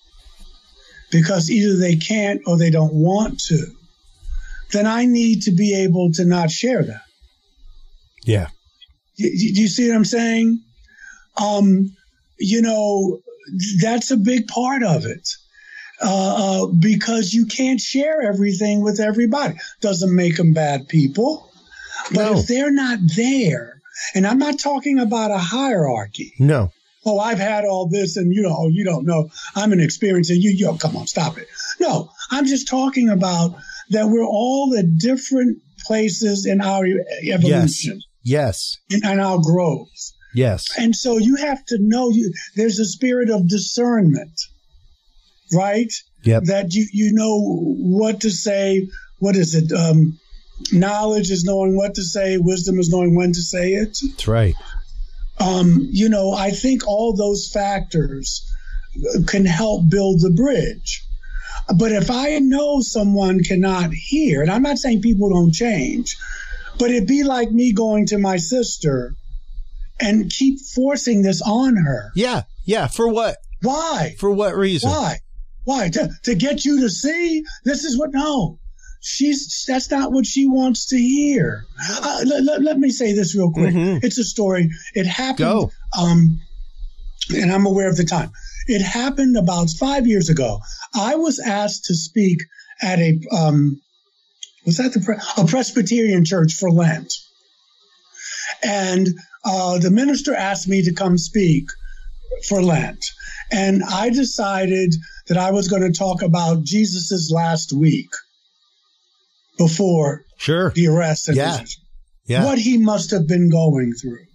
because either they can't or they don't want to, then I need to be able to not share that. Yeah. Do you see what I'm saying? Um, you know, that's a big part of it. Uh, uh, because you can't share everything with everybody. Doesn't make them bad people. But no. if they're not there, and I'm not talking about a hierarchy. No. Oh, I've had all this and you know, you don't know. I'm an experience and you, yo, come on, stop it. No, I'm just talking about that we're all at different places in our evolution. Yes. Yes. In, in our growth. Yes. And so you have to know you, there's a spirit of discernment, right? Yep. That you, you know what to say. What is it? Um, knowledge is knowing what to say. Wisdom is knowing when to say it. That's right. Um, you know, I think all those factors can help build the bridge. But if I know someone cannot hear, and I'm not saying people don't change, but it'd be like me going to my sister and keep forcing this on her. Yeah. Yeah. For what? Why? For what reason? Why? Why? To, to get you to see? This is what, no. She's, that's not what she wants to hear. Uh, let, let, let me say this real quick. Mm-hmm. It's a story. It happened. Go. Um, and I'm aware of the time. It happened about five years ago. I was asked to speak at a, um, was that the, pre- a Presbyterian church for Lent. And uh, the minister asked me to come speak for Lent. And I decided that I was going to talk about Jesus's last week before sure. the arrest and yeah. yeah. what he must have been going through.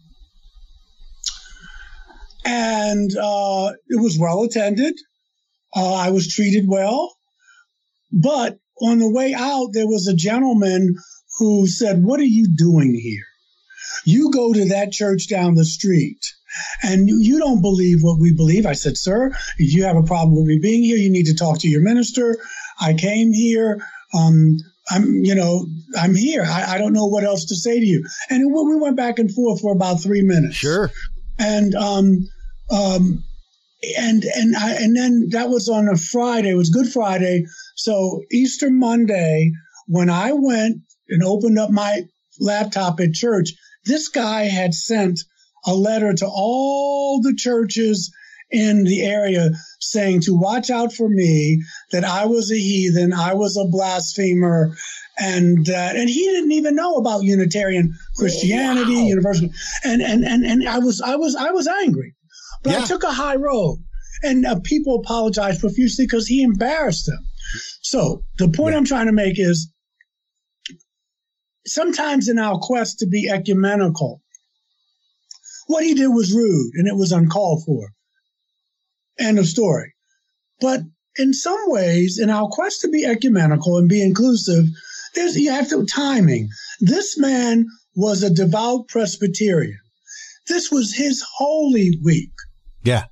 And uh, it was well attended. Uh, I was treated well. But on the way out, there was a gentleman who said, "What are you doing here? You go to that church down the street and you, you don't believe what we believe." I said, "Sir, if you have a problem with me being here, you need to talk to your minister. I came here. Um, I'm, you know, I'm here. I, I don't know what else to say to you." And it, we went back and forth for about three minutes. Sure. And, um, um, and, and I, and then that was on a Friday. It was Good Friday. So Easter Monday, when I went and opened up my laptop at church, this guy had sent a letter to all the churches in the area saying to watch out for me, that I was a heathen, I was a blasphemer, and that, and he didn't even know about Unitarian Christianity, wow. Universal, and and and and I was I was I was angry, but yeah. I took a high road, and uh, people apologized profusely because he embarrassed them. So the point yeah. I'm trying to make is, sometimes in our quest to be ecumenical, what he did was rude and it was uncalled for. End of story. But in some ways, in our quest to be ecumenical and be inclusive, there's, you have to timing. This man was a devout Presbyterian. This was his Holy Week. Yeah.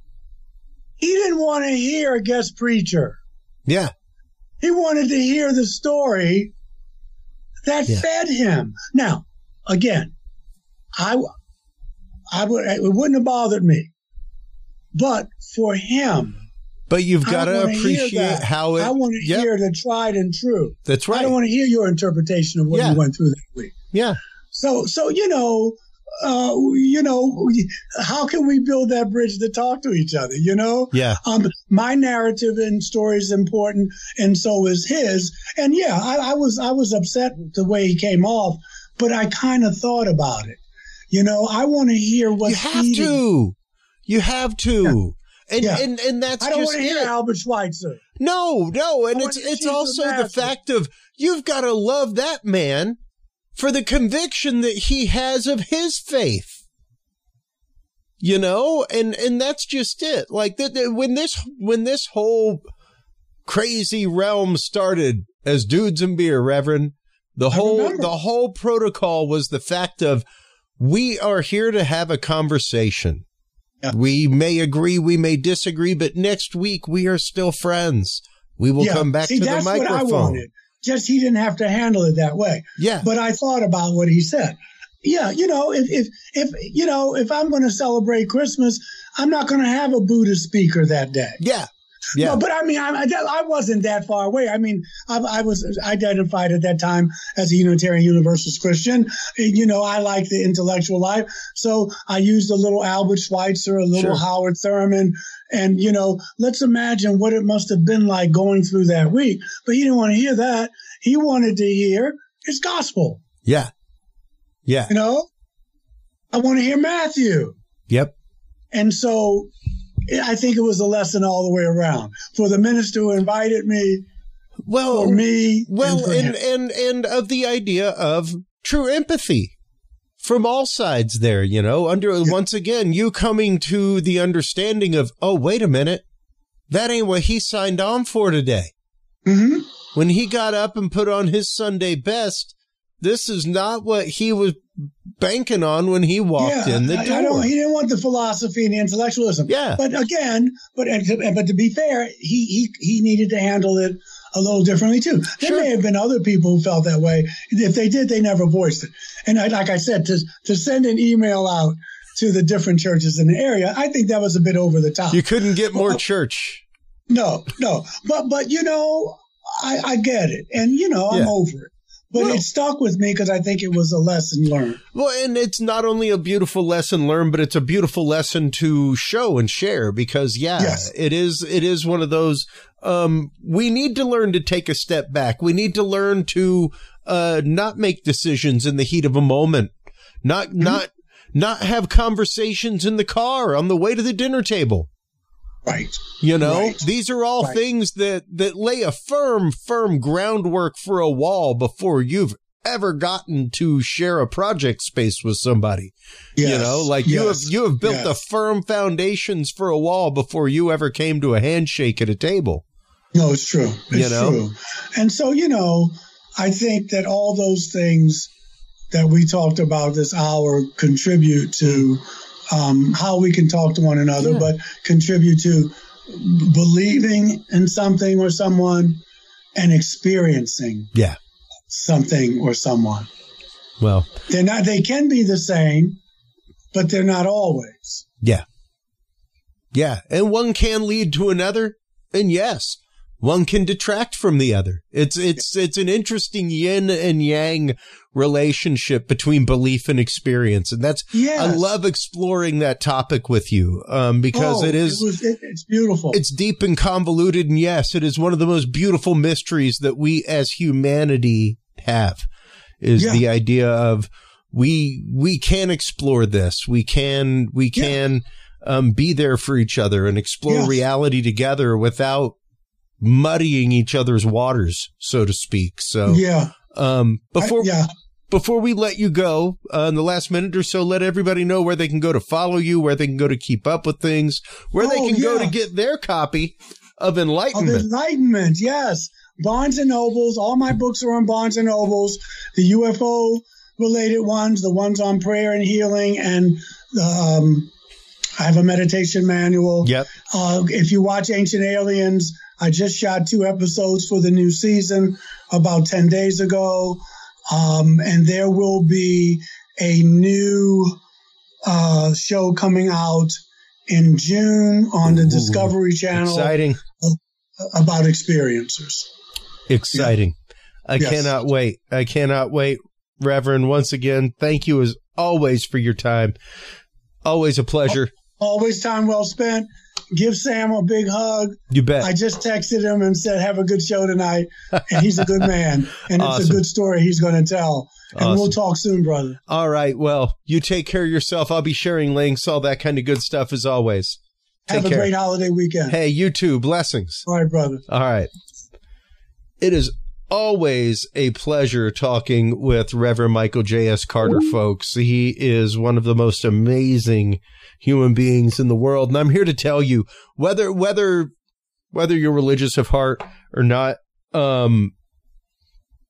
He didn't want to hear a guest preacher. Yeah. He wanted to hear the story that yeah. fed him. Now, again, I, I would, it wouldn't have bothered me. But for him, but you've got to appreciate how it. I want to yep. hear the tried and true. That's right. I don't want to hear your interpretation of what yeah. you went through that week. Yeah. So, so you know, uh, you know, how can we build that bridge to talk to each other? You know. Yeah. Um, my narrative and story is important, and so is his. And yeah, I, I was I was upset the way he came off, but I kind of thought about it. You know, I want to hear what you have feeding. to. You have to. Yeah. And, yeah. and and that's I don't just want to hear it. Albert Schweitzer. No, no. And it's it's also the, the fact of you've got to love that man for the conviction that he has of his faith. You know, and and that's just it. Like that when this when this whole crazy realm started as Dudes and Beer, Reverend, The whole the whole protocol was the fact of we are here to have a conversation. Yeah. We may agree, we may disagree, but next week we are still friends. We will yeah. come back See, to the microphone. That's what I wanted. Just he didn't have to handle it that way. Yeah. But I thought about what he said. Yeah, you know, if if if you know, if I'm going to celebrate Christmas, I'm not going to have a Buddhist speaker that day. Yeah. Yeah. No, but I mean, I, I wasn't that far away. I mean, I, I was identified at that time as a Unitarian Universalist Christian. You know, I like the intellectual life. So I used a little Albert Schweitzer, a little sure. Howard Thurman. And, you know, let's imagine what it must have been like going through that week. But he didn't want to hear that. He wanted to hear his gospel. Yeah. Yeah. You know, I want to hear Matthew. Yep. And so I think it was a lesson all the way around for the minister who invited me, well, for me, well, and, and, and, and of the idea of true empathy from all sides there, you know, under yeah. once again, you coming to the understanding of, oh, wait a minute, that ain't what he signed on for today. Mm-hmm. When he got up and put on his Sunday best, this is not what he was banking on when he walked yeah, in the door. I, I don't, he didn't want the philosophy and the intellectualism. Yeah. But again, but but to be fair, he he he needed to handle it a little differently too. There sure. may have been other people who felt that way. If they did, they never voiced it. And I, like I said, to to send an email out to the different churches in the area, I think that was a bit over the top. You couldn't get more well, church. No, no. But but you know, I, I get it, and you know, I'm yeah. over it. But well, it stuck with me because I think it was a lesson learned. Well, and it's not only a beautiful lesson learned, but it's a beautiful lesson to show and share because, yeah, yes. it is it is one of those, um, we need to learn to take a step back. We need to learn to uh, not make decisions in the heat of a moment, not mm-hmm. not not have conversations in the car on the way to the dinner table. Right. You know, right. these are all right. things that, that lay a firm, firm groundwork for a wall before you've ever gotten to share a project space with somebody. Yes. You know, like yes. you have, you have built yes. the firm foundations for a wall before you ever came to a handshake at a table. No, it's true. It's you know? true. And so, you know, I think that all those things that we talked about this hour contribute to Um, how we can talk to one another, yeah. but contribute to believing in something or someone and experiencing yeah. something or someone. Well, they're not, they can be the same, but they're not always. Yeah. Yeah. And one can lead to another. And yes, one can detract from the other. It's, it's, it's an interesting yin and yang relationship between belief and experience. And that's, yes. I love exploring that topic with you, um, because oh, it is, it was, it, it's beautiful. It's deep and convoluted. And yes, it is one of the most beautiful mysteries that we as humanity have is yeah. the idea of we, we can explore this. We can, we can, yeah. um, be there for each other and explore yes. reality together without muddying each other's waters, so to speak. So, yeah. Um, before, I, yeah. before we let you go, uh, in the last minute or so, let everybody know where they can go to follow you, where they can go to keep up with things, where oh, they can yeah. go to get their copy of Enlightenment. Of Enlightenment, yes. Barnes and Nobles. All my books are on Barnes and Nobles. The U F O related ones, the ones on prayer and healing, and um, I have a meditation manual. Yep. Uh, if you watch Ancient Aliens, I just shot two episodes for the new season about ten days ago. Um, and there will be a new uh, show coming out in June on the Ooh, Discovery Channel. Exciting. About experiencers. Exciting. Yeah. I yes. cannot wait. I cannot wait. Reverend, once again, thank you as always for your time. Always a pleasure. Always time well spent. Give Sam a big hug. You bet. I just texted him and said, have a good show tonight. And he's a good man. And awesome. It's a good story he's going to tell. And awesome. We'll talk soon, brother. All right. Well, you take care of yourself. I'll be sharing links, all that kind of good stuff as always. Take have a care. Great holiday weekend. Hey, you too. Blessings. All right, brother. All right. It is always a pleasure talking with Reverend Michael J S. Carter, Ooh. folks. He is one of the most amazing human beings in the world. And I'm here to tell you, whether, whether, whether you're religious of heart or not, um,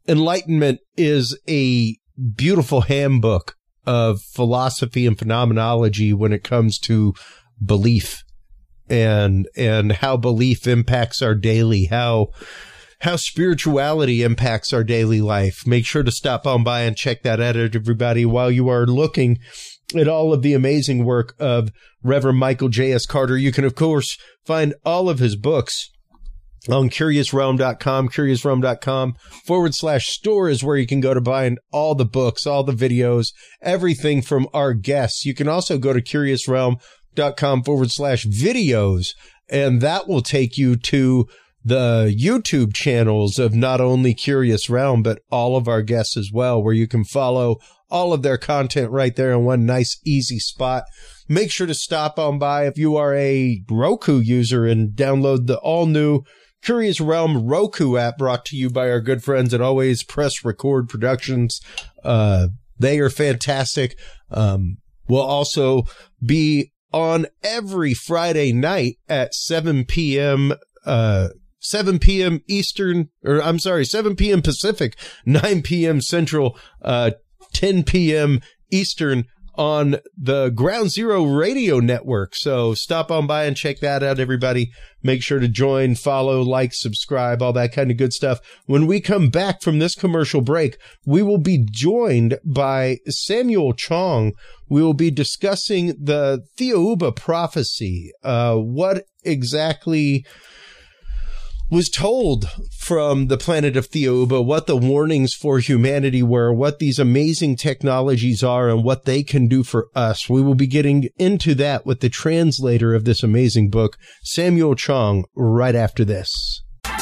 Enlightenment is a beautiful handbook of philosophy and phenomenology when it comes to belief and and how belief impacts our daily, how how spirituality impacts our daily life. Make sure to stop on by and check that out, everybody, while you are looking at all of the amazing work of Reverend Michael J S. Carter. You can, of course, find all of his books on Curious Realm dot com. Curious Realm dot com forward slash store is where you can go to find all the books, all the videos, everything from our guests. You can also go to Curious Realm dot com forward slash videos, and that will take you to the YouTube channels of not only Curious Realm, but all of our guests as well, where you can follow all of their content right there in one nice, easy spot. Make sure to stop on by if you are a Roku user and download the all-new Curious Realm Roku app, brought to you by our good friends at Always Press Record Productions. Uh, they are fantastic. Um, we'll also be on every Friday night at seven p.m., uh, seven p.m. Eastern, or I'm sorry, seven p.m. Pacific, nine p.m. Central, uh, ten p.m. Eastern on the Ground Zero Radio Network. So stop on by and check that out, everybody. Make sure to join, follow, like, subscribe, all that kind of good stuff. When we come back from this commercial break, we will be joined by Samuel Chong. We will be discussing the Thiaoouba prophecy. Uh, what exactly was told from the planet of Thiaoouba, what the warnings for humanity were, what these amazing technologies are, and what they can do for us. We will be getting into that with the translator of this amazing book, Samuel Chong, right after this.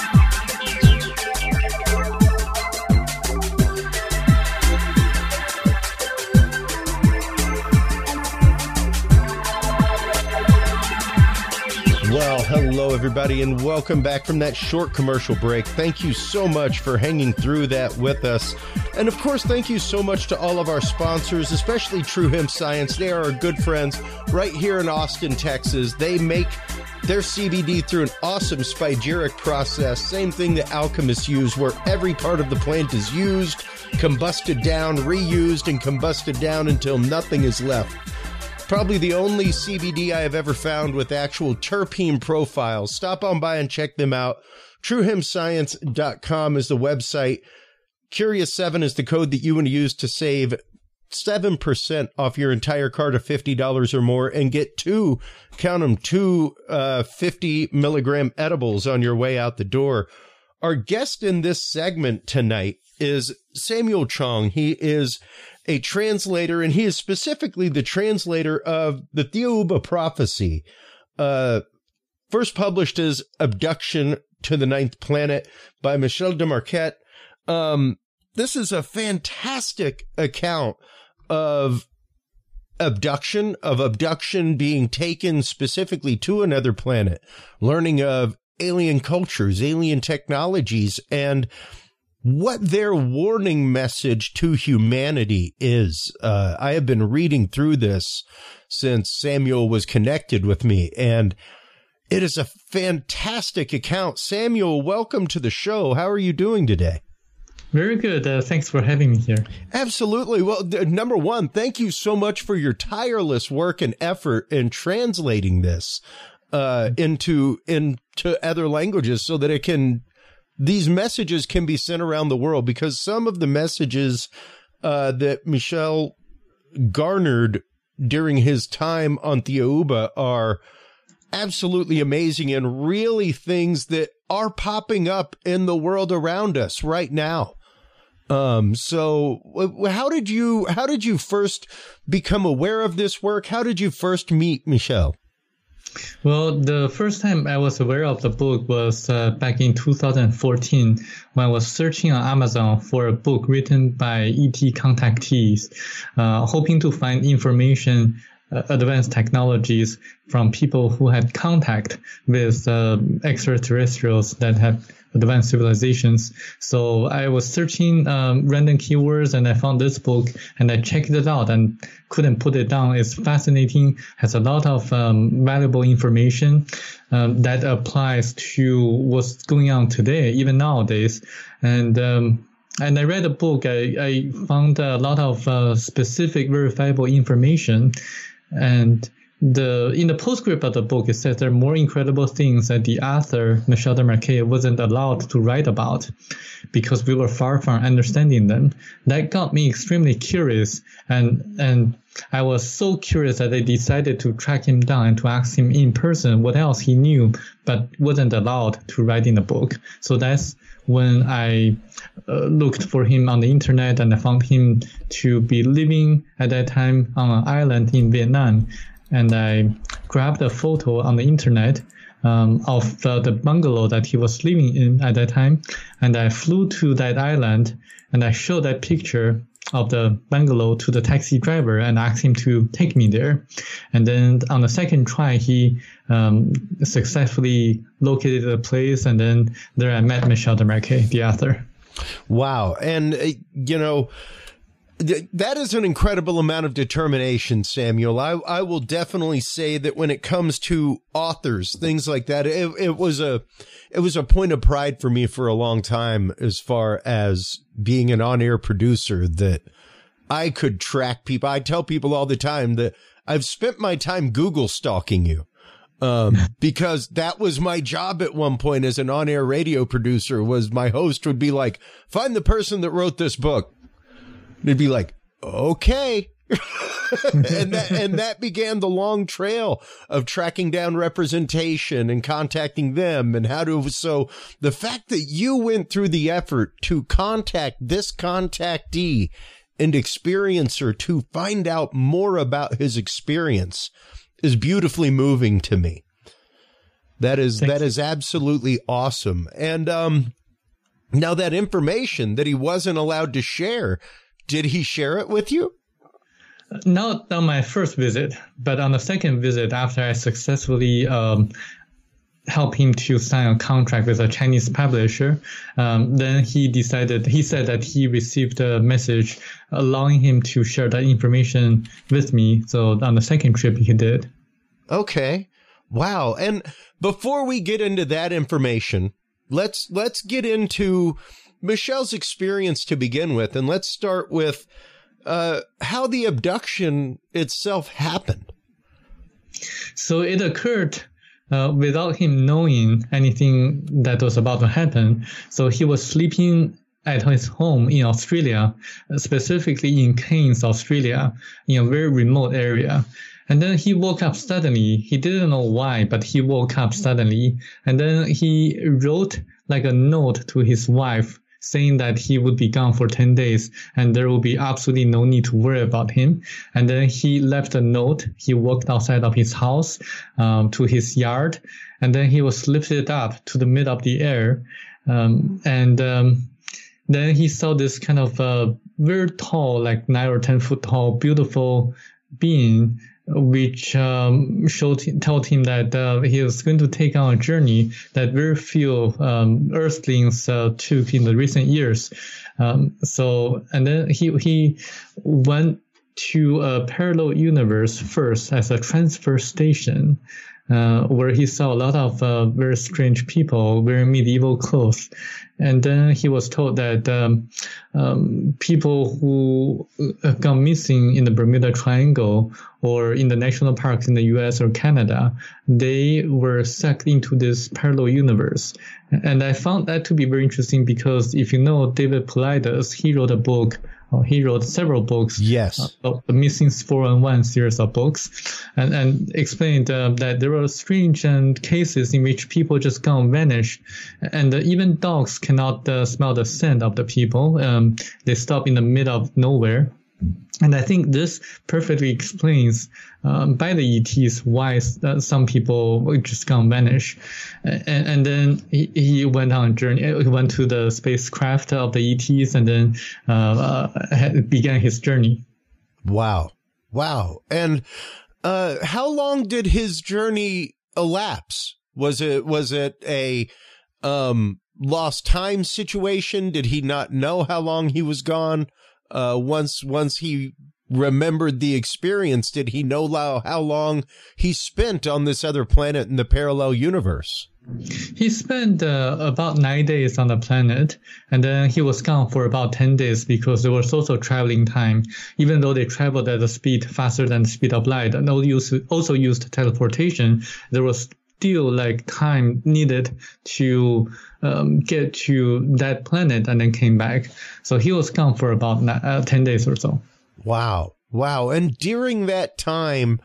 Well, hello, everybody, and welcome back from that short commercial break. Thank you so much for hanging through that with us. And, of course, thank you so much to all of our sponsors, especially True Hemp Science. They are our good friends right here in Austin, Texas. They make their C B D through an awesome spagyric process, same thing that alchemists use, where every part of the plant is used, combusted down, reused, and combusted down until nothing is left. Probably the only C B D I have ever found with actual terpene profiles. Stop on by and check them out. True Hemp Science dot com is the website. Curious seven is the code that you want to use to save seven percent off your entire cart of fifty dollars or more and get two, count them, two uh, fifty milligram edibles on your way out the door. Our guest in this segment tonight is Samuel Chong. He is a translator, and he is specifically the translator of the Thiaoouba prophecy, uh, first published as Abduction to the Ninth Planet by Michel de Marquette. Um, this is a fantastic account of abduction, of abduction being taken specifically to another planet, learning of alien cultures, alien technologies, and what their warning message to humanity is. Uh, I have been reading through this since Samuel was connected with me, and it is a fantastic account. Samuel, welcome to the show. How are you doing today? Very good. Uh, thanks for having me here. Absolutely. Well, th- number one, thank you so much for your tireless work and effort in translating this uh, into into other languages so that it can these messages can be sent around the world, because some of the messages uh, that Michel garnered during his time on Thiaoouba are absolutely amazing and really things that are popping up in the world around us right now. Um, so how did you, how did you first become aware of this work? How did you first meet Michel? Well, the first time I was aware of the book was uh, back in two thousand fourteen when I was searching on Amazon for a book written by E T contactees, uh, hoping to find information, uh, advanced technologies from people who had contact with uh, extraterrestrials that had advanced civilizations. So I was searching um, random keywords, and I found this book, and I checked it out and couldn't put it down. It's fascinating, has a lot of um, valuable information um, that applies to what's going on today, even nowadays. And um, and I read the book. I, I found a lot of uh, specific verifiable information, and the in the postscript of the book, it says there are more incredible things that the author, Michel Desmarquet, wasn't allowed to write about because we were far from understanding them. That got me extremely curious, and and I was so curious that I decided to track him down and to ask him in person what else he knew but wasn't allowed to write in the book. So that's when I uh, looked for him on the internet, and I found him to be living at that time on an island in Vietnam. And I grabbed a photo on the internet um, of uh, the bungalow that he was living in at that time. And I flew to that island, and I showed that picture of the bungalow to the taxi driver and asked him to take me there. And then on the second try, he um, successfully located the place. And then there I met Michel Desmarquet, the author. Wow. And, uh, you know, that is an incredible amount of determination, Samuel. I, I will definitely say that when it comes to authors, things like that, it, it was a it was a point of pride for me for a long time as far as being an on-air producer, that I could track people. I tell people all the time that I've spent my time Google stalking you. Um, because that was my job at one point as an on-air radio producer. Was my host would be like, find the person that wrote this book. They'd be like, okay. and that and that began the long trail of tracking down representation and contacting them and how to. So the fact that you went through the effort to contact this contactee and experiencer to find out more about his experience is beautifully moving to me. That is Thanks. that is absolutely awesome. And um, now that information that he wasn't allowed to share, did he share it with you? Not on my first visit, but on the second visit, after I successfully um, helped him to sign a contract with a Chinese publisher, um, then he decided, he said that he received a message allowing him to share that information with me. So on the second trip, he did. Okay. Wow. And before we get into that information, let's let's get into Michel's experience to begin with, and let's start with uh, how the abduction itself happened. So it occurred uh, without him knowing anything that was about to happen. So he was sleeping at his home in Australia, specifically in Cairns, Australia, in a very remote area. And then he woke up suddenly. He didn't know why, but he woke up suddenly. And then he wrote like a note to his wife saying that he would be gone for ten days and there will be absolutely no need to worry about him. And then he left a note. He walked outside of his house um, to his yard, and then he was lifted up to the mid of the air. Um, and um, then he saw this kind of uh, very tall, like nine or ten foot tall, beautiful being, which um, showed told him that uh, he was going to take on a journey that very few um, Earthlings uh, took in the recent years. Um, so, and then he he went to a parallel universe first as a transfer station, uh, where he saw a lot of uh, very strange people wearing medieval clothes. And then he was told that um, um, people who have gone missing in the Bermuda Triangle or in the national parks in the U S or Canada, they were sucked into this parallel universe. And I found that to be very interesting because if you know David Paulides, he wrote a book, or he wrote several books. Yes. Of the Missing four one one series of books, and, and explained uh, that there were strange and cases in which people just gone vanish, and uh, even dogs cannot uh, smell the scent of the people. Um, they stop in the middle of nowhere. And I think this perfectly explains um, by the E Ts why uh, some people just gone vanish. And, and then he, he went on a journey. He went to the spacecraft of the E Ts and then uh, uh, began his journey. Wow. Wow. And uh, how long did his journey elapse? Was it was it a um, lost time situation? Did he not know how long he was gone? Uh, once once he remembered the experience, did he know how long he spent on this other planet in the parallel universe? He spent uh, about nine days on the planet, and then he was gone for about ten days because there was also traveling time. Even though they traveled at a speed faster than the speed of light and also used teleportation, there was still like time needed to um, get to that planet and then came back. So he was gone for about uh, ten days or so. Wow. Wow. And during that time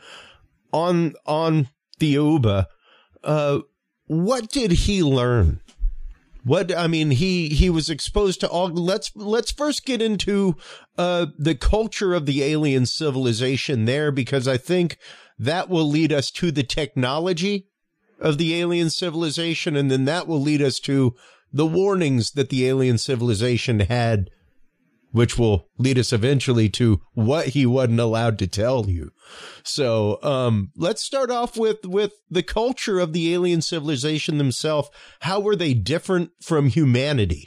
on on Thiuba, uh, what did he learn? What I mean, he he was exposed to all. Let's let's first get into uh, the culture of the alien civilization there, because I think that will lead us to the technology of the alien civilization, and then that will lead us to the warnings that the alien civilization had, which will lead us eventually to what he wasn't allowed to tell you. So um, let's start off with, with the culture of the alien civilization themselves. How were they different from humanity?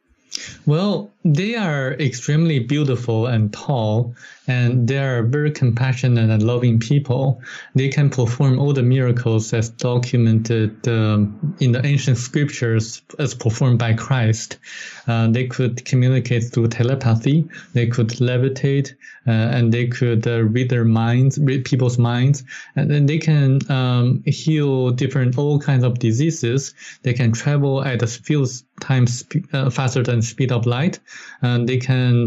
Well, they are extremely beautiful and tall, and they are very compassionate and loving people. They can perform all the miracles as documented um, in the ancient scriptures as performed by Christ. Uh, they could communicate through telepathy. They could levitate, uh, and they could uh, read their minds, read people's minds, and then they can um, heal different, all kinds of diseases. They can travel at a few times uh, faster than the speed of light. And they can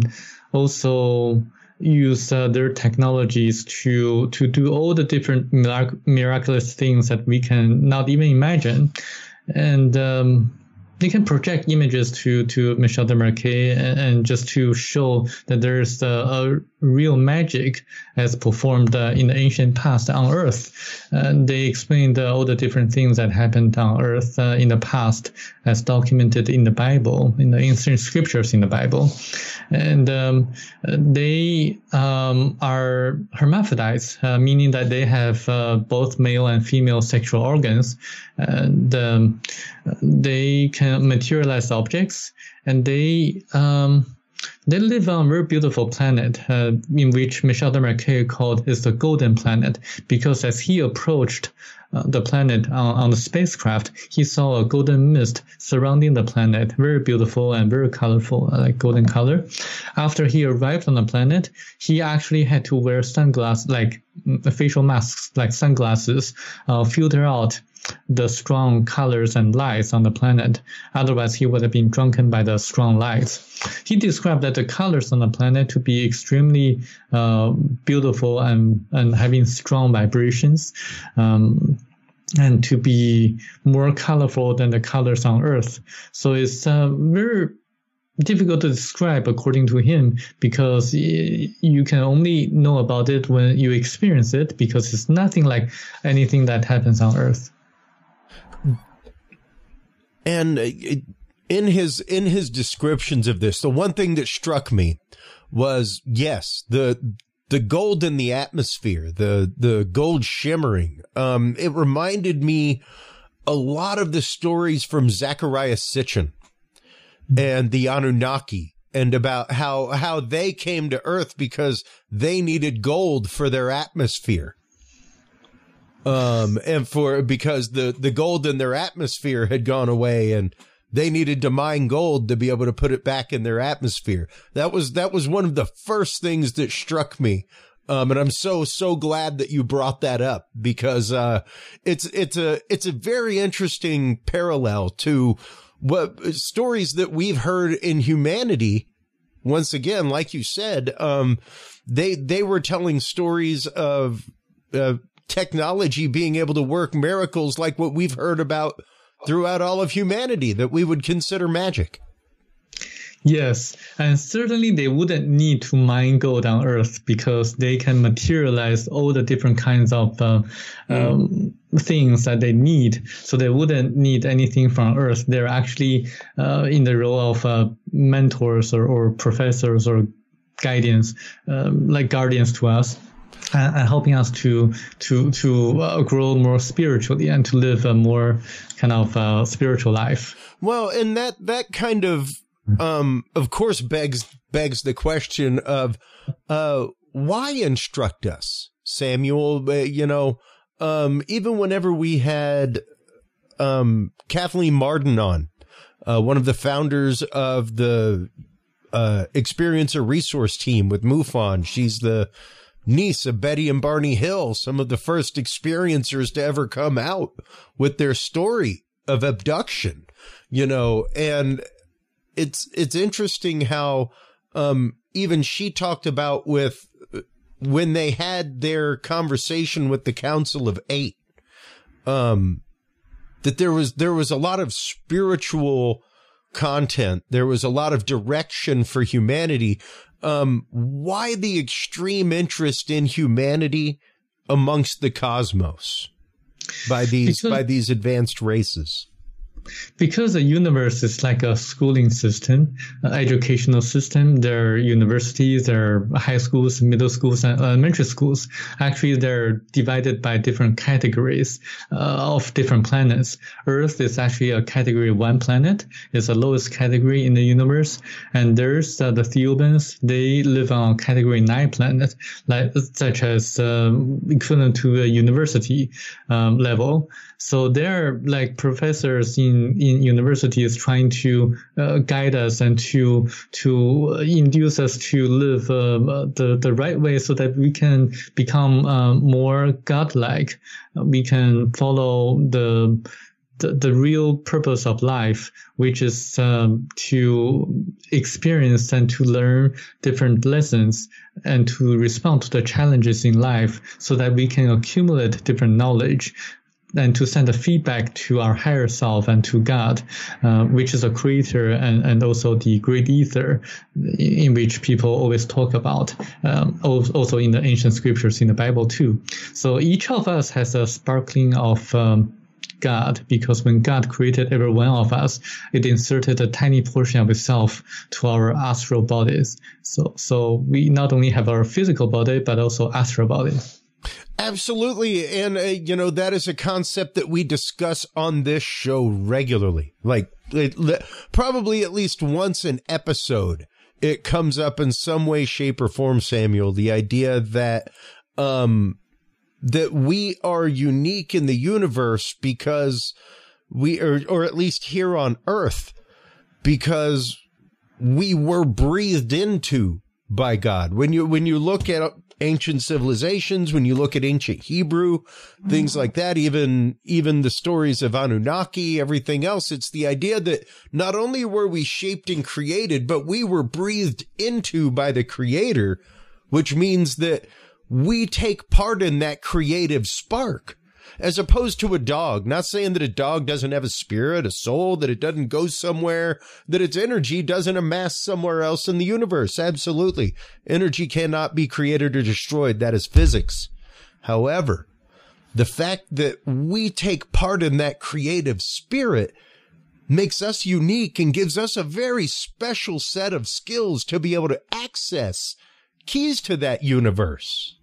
also use uh, their technologies to to do all the different mirac- miraculous things that we can not even imagine. And um, they can project images to, to Michel Desmarquet and, and just to show that there's a, a real magic as performed uh, in the ancient past on Earth. And they explained uh, all the different things that happened on Earth uh, in the past as documented in the Bible, in the ancient scriptures in the Bible. And um, they um, are hermaphrodites, uh, meaning that they have uh, both male and female sexual organs. And um, they can materialize objects, and they um, they live on a very beautiful planet, uh, in which Michel Desmarquet called is the Golden Planet, because as he approached uh, the planet on, on the spacecraft, he saw a golden mist surrounding the planet, very beautiful and very colorful, uh, like golden color. After he arrived on the planet, he actually had to wear sunglasses, like facial masks, like sunglasses, uh, filter out the strong colors and lights on the planet. Otherwise, he would have been drunken by the strong lights. He described that the colors on the planet to be extremely uh, beautiful and, and having strong vibrations, um, and to be more colorful than the colors on Earth. So it's uh, very difficult to describe according to him, because you can only know about it when you experience it, because it's nothing like anything that happens on Earth. And in his in his descriptions of this, the one thing that struck me was, yes, the the gold in the atmosphere, the the gold shimmering. Um, it reminded me a lot of the stories from Zecharia Sitchin and the Anunnaki, and about how how they came to Earth because they needed gold for their atmosphere. Um, and for, because the, the gold in their atmosphere had gone away, and they needed to mine gold to be able to put it back in their atmosphere. That was, that was one of the first things that struck me. Um, and I'm so, so glad that you brought that up, because, uh, it's, it's a, it's a very interesting parallel to what stories that we've heard in humanity. Once again, like you said, um, they, they were telling stories of, uh, technology being able to work miracles like what we've heard about throughout all of humanity that we would consider magic. Yes, and certainly they wouldn't need to mine gold on Earth, because they can materialize all the different kinds of uh, um, things that they need. So they wouldn't need anything from Earth. They're actually uh, in the role of uh, mentors or, or professors or guardians, um, like guardians to us. And helping us to to to uh, grow more spiritually and to live a more kind of uh, spiritual life. Well, and that that kind of um of course begs begs the question of uh why instruct us, Samuel? Uh, you know, um, even whenever we had um, Kathleen Marden on, uh, one of the founders of the uh, Experiencer Resource Team with MUFON, she's the niece of Betty and Barney Hill, some of the first experiencers to ever come out with their story of abduction, you know, and it's, it's interesting how, um, even she talked about with when they had their conversation with the Council of Eight, um, that there was, there was a lot of spiritual content. There was a lot of direction for humanity. Um, why the extreme interest in humanity amongst the cosmos by these, because, by these advanced races? Because the universe is like a schooling system, uh, educational system. There are universities, there are high schools, middle schools, and elementary schools. Actually, they're divided by different categories uh, of different planets. Earth is actually a category one planet. It's the lowest category in the universe. And there's uh, the Theobans. They live on a category nine planet, like such as um, equivalent to a university um, level. So they're like professors in, in universities trying to uh, guide us and to to induce us to live uh, the the right way, so that we can become uh, more godlike. We can follow the the, the real purpose of life, which is um, to experience and to learn different lessons and to respond to the challenges in life, so that we can accumulate different knowledge, and to send a feedback to our higher self and to God, uh, which is a creator and, and also the great ether, in which people always talk about, um, also in the ancient scriptures in the Bible too. So each of us has a sparkling of um, God, because when God created every one of us, it inserted a tiny portion of itself to our astral bodies. So, so we not only have our physical body, but also astral body. Absolutely. And, uh, you know, that is a concept that we discuss on this show regularly. Like, it, probably at least once an episode, it comes up in some way, shape, or form, Samuel. The idea that, um, that we are unique in the universe because we are, or at least here on Earth, because we were breathed into by God. When you, when you look at ancient civilizations, when you look at ancient Hebrew, things like that, even, even the stories of Anunnaki, everything else, it's the idea that not only were we shaped and created, but we were breathed into by the Creator, which means that we take part in that creative spark, as opposed to a dog. Not saying that a dog doesn't have a spirit, a soul, that it doesn't go somewhere, that its energy doesn't amass somewhere else in the universe. Absolutely. Energy cannot be created or destroyed. That is physics. However, the fact that we take part in that creative spirit makes us unique and gives us a very special set of skills to be able to access keys to that universe.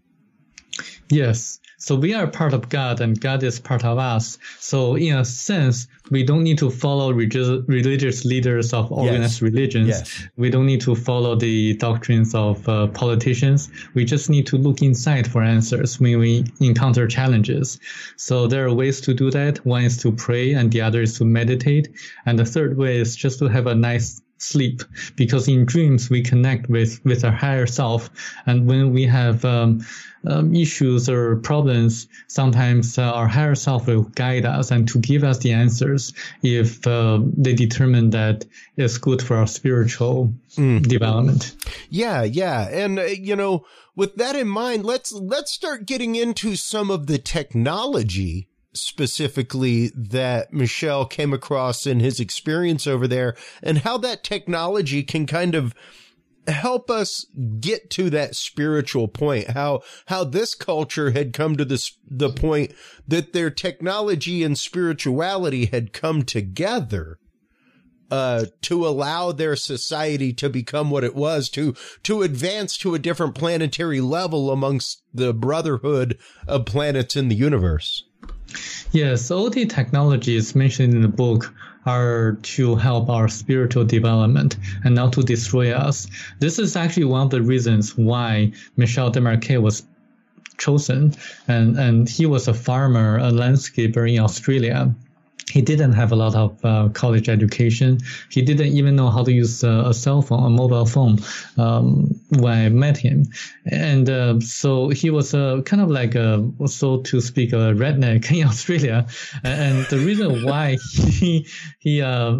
Yes. So we are part of God and God is part of us. So in a sense, we don't need to follow regi- religious leaders of organized yes. religions. Yes. We don't need to follow the doctrines of uh, politicians. We just need to look inside for answers when we encounter challenges. So there are ways to do that. One is to pray and the other is to meditate. And the third way is just to have a nice sleep, because in dreams we connect with with our higher self, and when we have um, um issues or problems, sometimes uh, our higher self will guide us and to give us the answers if uh, they determine that it's good for our spiritual mm. development. Yeah, yeah, and uh, you know, with that in mind, let's let's start getting into some of the technology specifically that Michel came across in his experience over there, and how that technology can kind of help us get to that spiritual point, how how this culture had come to this the point that their technology and spirituality had come together uh to allow their society to become what it was, to to advance to a different planetary level amongst the brotherhood of planets in the universe. Yes, all the technologies mentioned in the book are to help our spiritual development and not to destroy us. This is actually one of the reasons why Michel Desmarquet was chosen, and, and he was a farmer, a landscaper in Australia. He didn't have a lot of uh, college education. He didn't even know how to use uh, a cell phone, a mobile phone, um, when I met him. And uh, so he was uh, kind of like, a, so to speak, a redneck in Australia. And the reason why he he uh,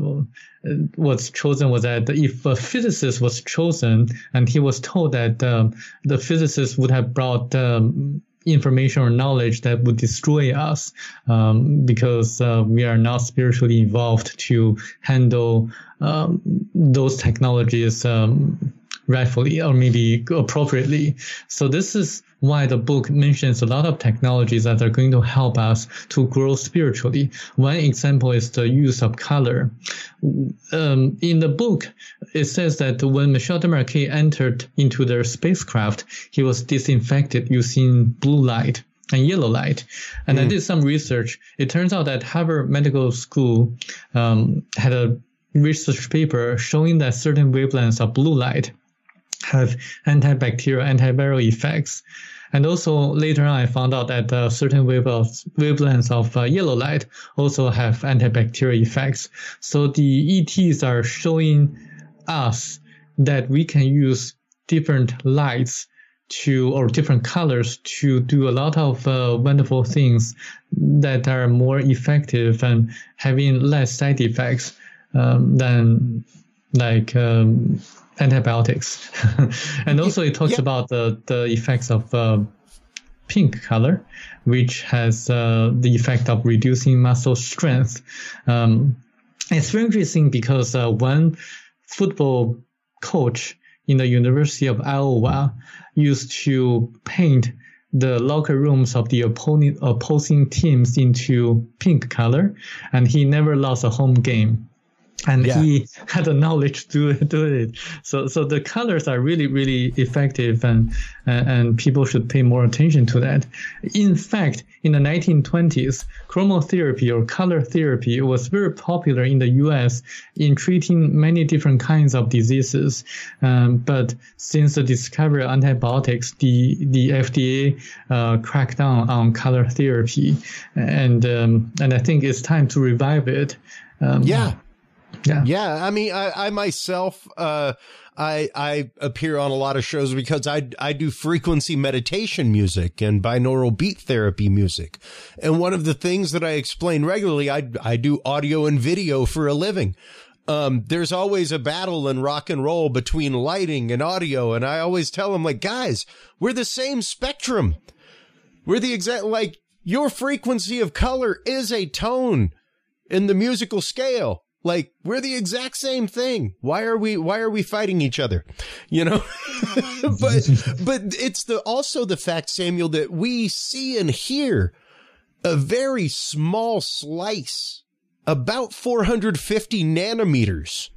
was chosen was that if a physicist was chosen and he was told that um, the physicist would have brought um, information or knowledge that would destroy us, um, because uh, we are not spiritually evolved to handle um, those technologies um, rightfully or maybe appropriately. So this is why the book mentions a lot of technologies that are going to help us to grow spiritually. One example is the use of color. Um, in the book, it says that when Michel Desmarquet entered into their spacecraft, he was disinfected using blue light and yellow light. And mm. I did some research. It turns out that Harvard Medical School um, had a research paper showing that certain wavelengths of blue light have antibacterial, antiviral effects. And also later on, I found out that uh, certain wavelengths of uh, yellow light also have antibacterial effects. So the E Ts are showing us that we can use different lights to, or different colors to do a lot of uh, wonderful things that are more effective and having less side effects um, than like um, antibiotics. And also it talks yeah. about the, the effects of uh, pink color, which has uh, the effect of reducing muscle strength. Um, it's very interesting because uh, one football coach in the University of Iowa used to paint the locker rooms of the opposing, opposing teams into pink color, and he never lost a home game. And yeah. he had the knowledge to do it. So, so the colors are really, really effective, and, and people should pay more attention to that. In fact, in the nineteen twenties, chromotherapy or color therapy was very popular in the U S in treating many different kinds of diseases. Um, but since the discovery of antibiotics, the, the F D A, uh, cracked down on color therapy. And, um, and I think it's time to revive it. Um, yeah. Yeah. Yeah. I mean, I, I myself, uh, I, I appear on a lot of shows because I, I do frequency meditation music and binaural beat therapy music. And one of the things that I explain regularly, I, I do audio and video for a living. Um, there's always a battle in rock and roll between lighting and audio. And I always tell them, like, guys, we're the same spectrum. We're the exact, like, your frequency of color is a tone in the musical scale. Like, we're the exact same thing. Why are we, why are we fighting each other? You know, but, but it's the, also the fact, Samuel, that we see and hear a very small slice, about four hundred fifty nanometers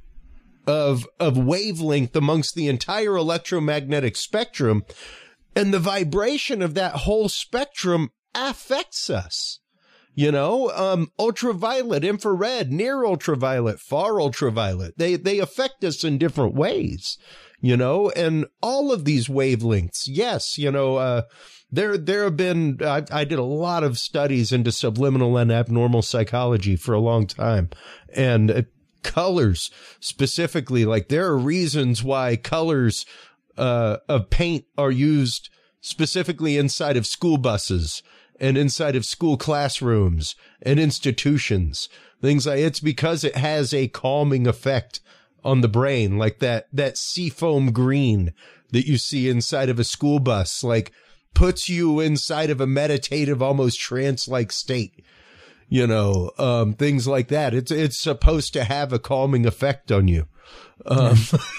of, of wavelength amongst the entire electromagnetic spectrum. And the vibration of that whole spectrum affects us. You know, um, ultraviolet, infrared, near ultraviolet, far ultraviolet, they, they affect us in different ways, you know, and all of these wavelengths. Yes. You know, uh, there, there have been, I, I did a lot of studies into subliminal and abnormal psychology for a long time, and uh, colors specifically, like there are reasons why colors, uh, of paint are used specifically inside of school buses and inside of school classrooms and institutions, things like it's because it has a calming effect on the brain, like that, that seafoam green that you see inside of a school bus, like puts you inside of a meditative, almost trance-like state, you know, um, things like that. It's, it's supposed to have a calming effect on you, um,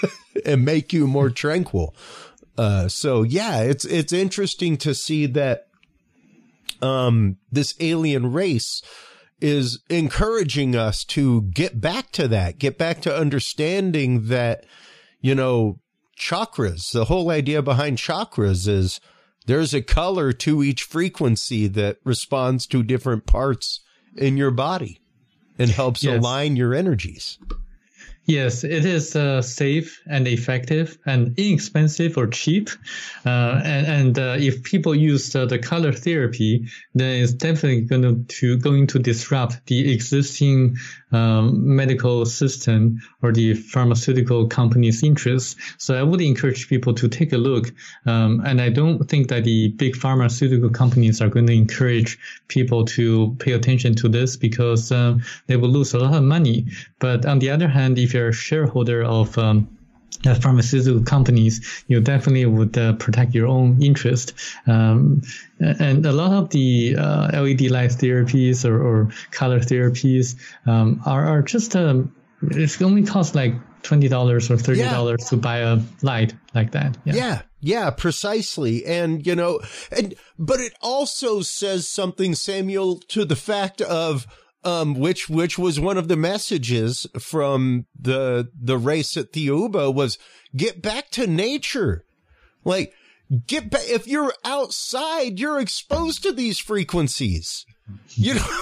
and make you more tranquil. Uh, so yeah, it's, it's interesting to see that, Um, this alien race is encouraging us to get back to that, get back to understanding that, you know, chakras, the whole idea behind chakras is there's a color to each frequency that responds to different parts in your body and helps yes. align your energies. Yes, it is uh, safe and effective and inexpensive or cheap. Uh, and and uh, if people use uh, the color therapy, then it's definitely going to going to disrupt the existing um, medical system or the pharmaceutical company's interests. So I would encourage people to take a look. Um, and I don't think that the big pharmaceutical companies are going to encourage people to pay attention to this because um, they will lose a lot of money. But on the other hand, if you're a shareholder of um, uh, pharmaceutical companies, you definitely would uh, protect your own interest. Um, and a lot of the uh, L E D light therapies or, or color therapies um, are, are just, um, it only costs like twenty dollars or thirty dollars yeah. to buy a light like that. Yeah. yeah. Yeah, precisely. And, you know, and but it also says something, Samuel, to the fact of Um, which, which was one of the messages from the, the race at Thiauba was get back to nature. Like, get back. If you're outside, you're exposed to these frequencies. You know,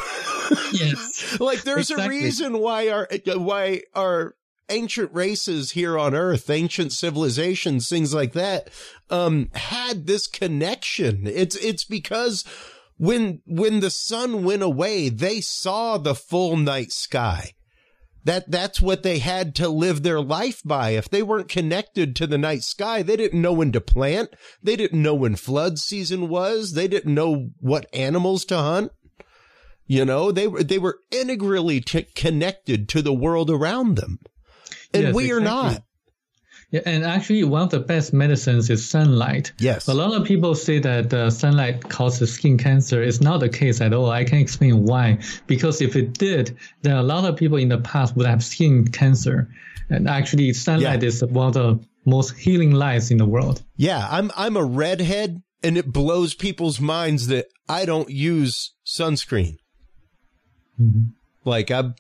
yes. Like there's exactly. a reason why our, why our ancient races here on Earth, ancient civilizations, things like that, um, had this connection. It's, it's because When when the sun went away, they saw the full night sky. That that's what they had to live their life by. If they weren't connected to the night sky, they didn't know when to plant. They didn't know when flood season was. They didn't know what animals to hunt. You know, they were they were integrally t- connected to the world around them, and yes, we are exactly. not. Yeah, and actually, one of the best medicines is sunlight. Yes. A lot of people say that uh, sunlight causes skin cancer. It's not the case at all. I can explain why. Because if it did, then a lot of people in the past would have skin cancer. And actually, sunlight yeah. is one of the most healing lights in the world. Yeah, I'm I'm a redhead, and it blows people's minds that I don't use sunscreen. Mm-hmm. Like, I'm...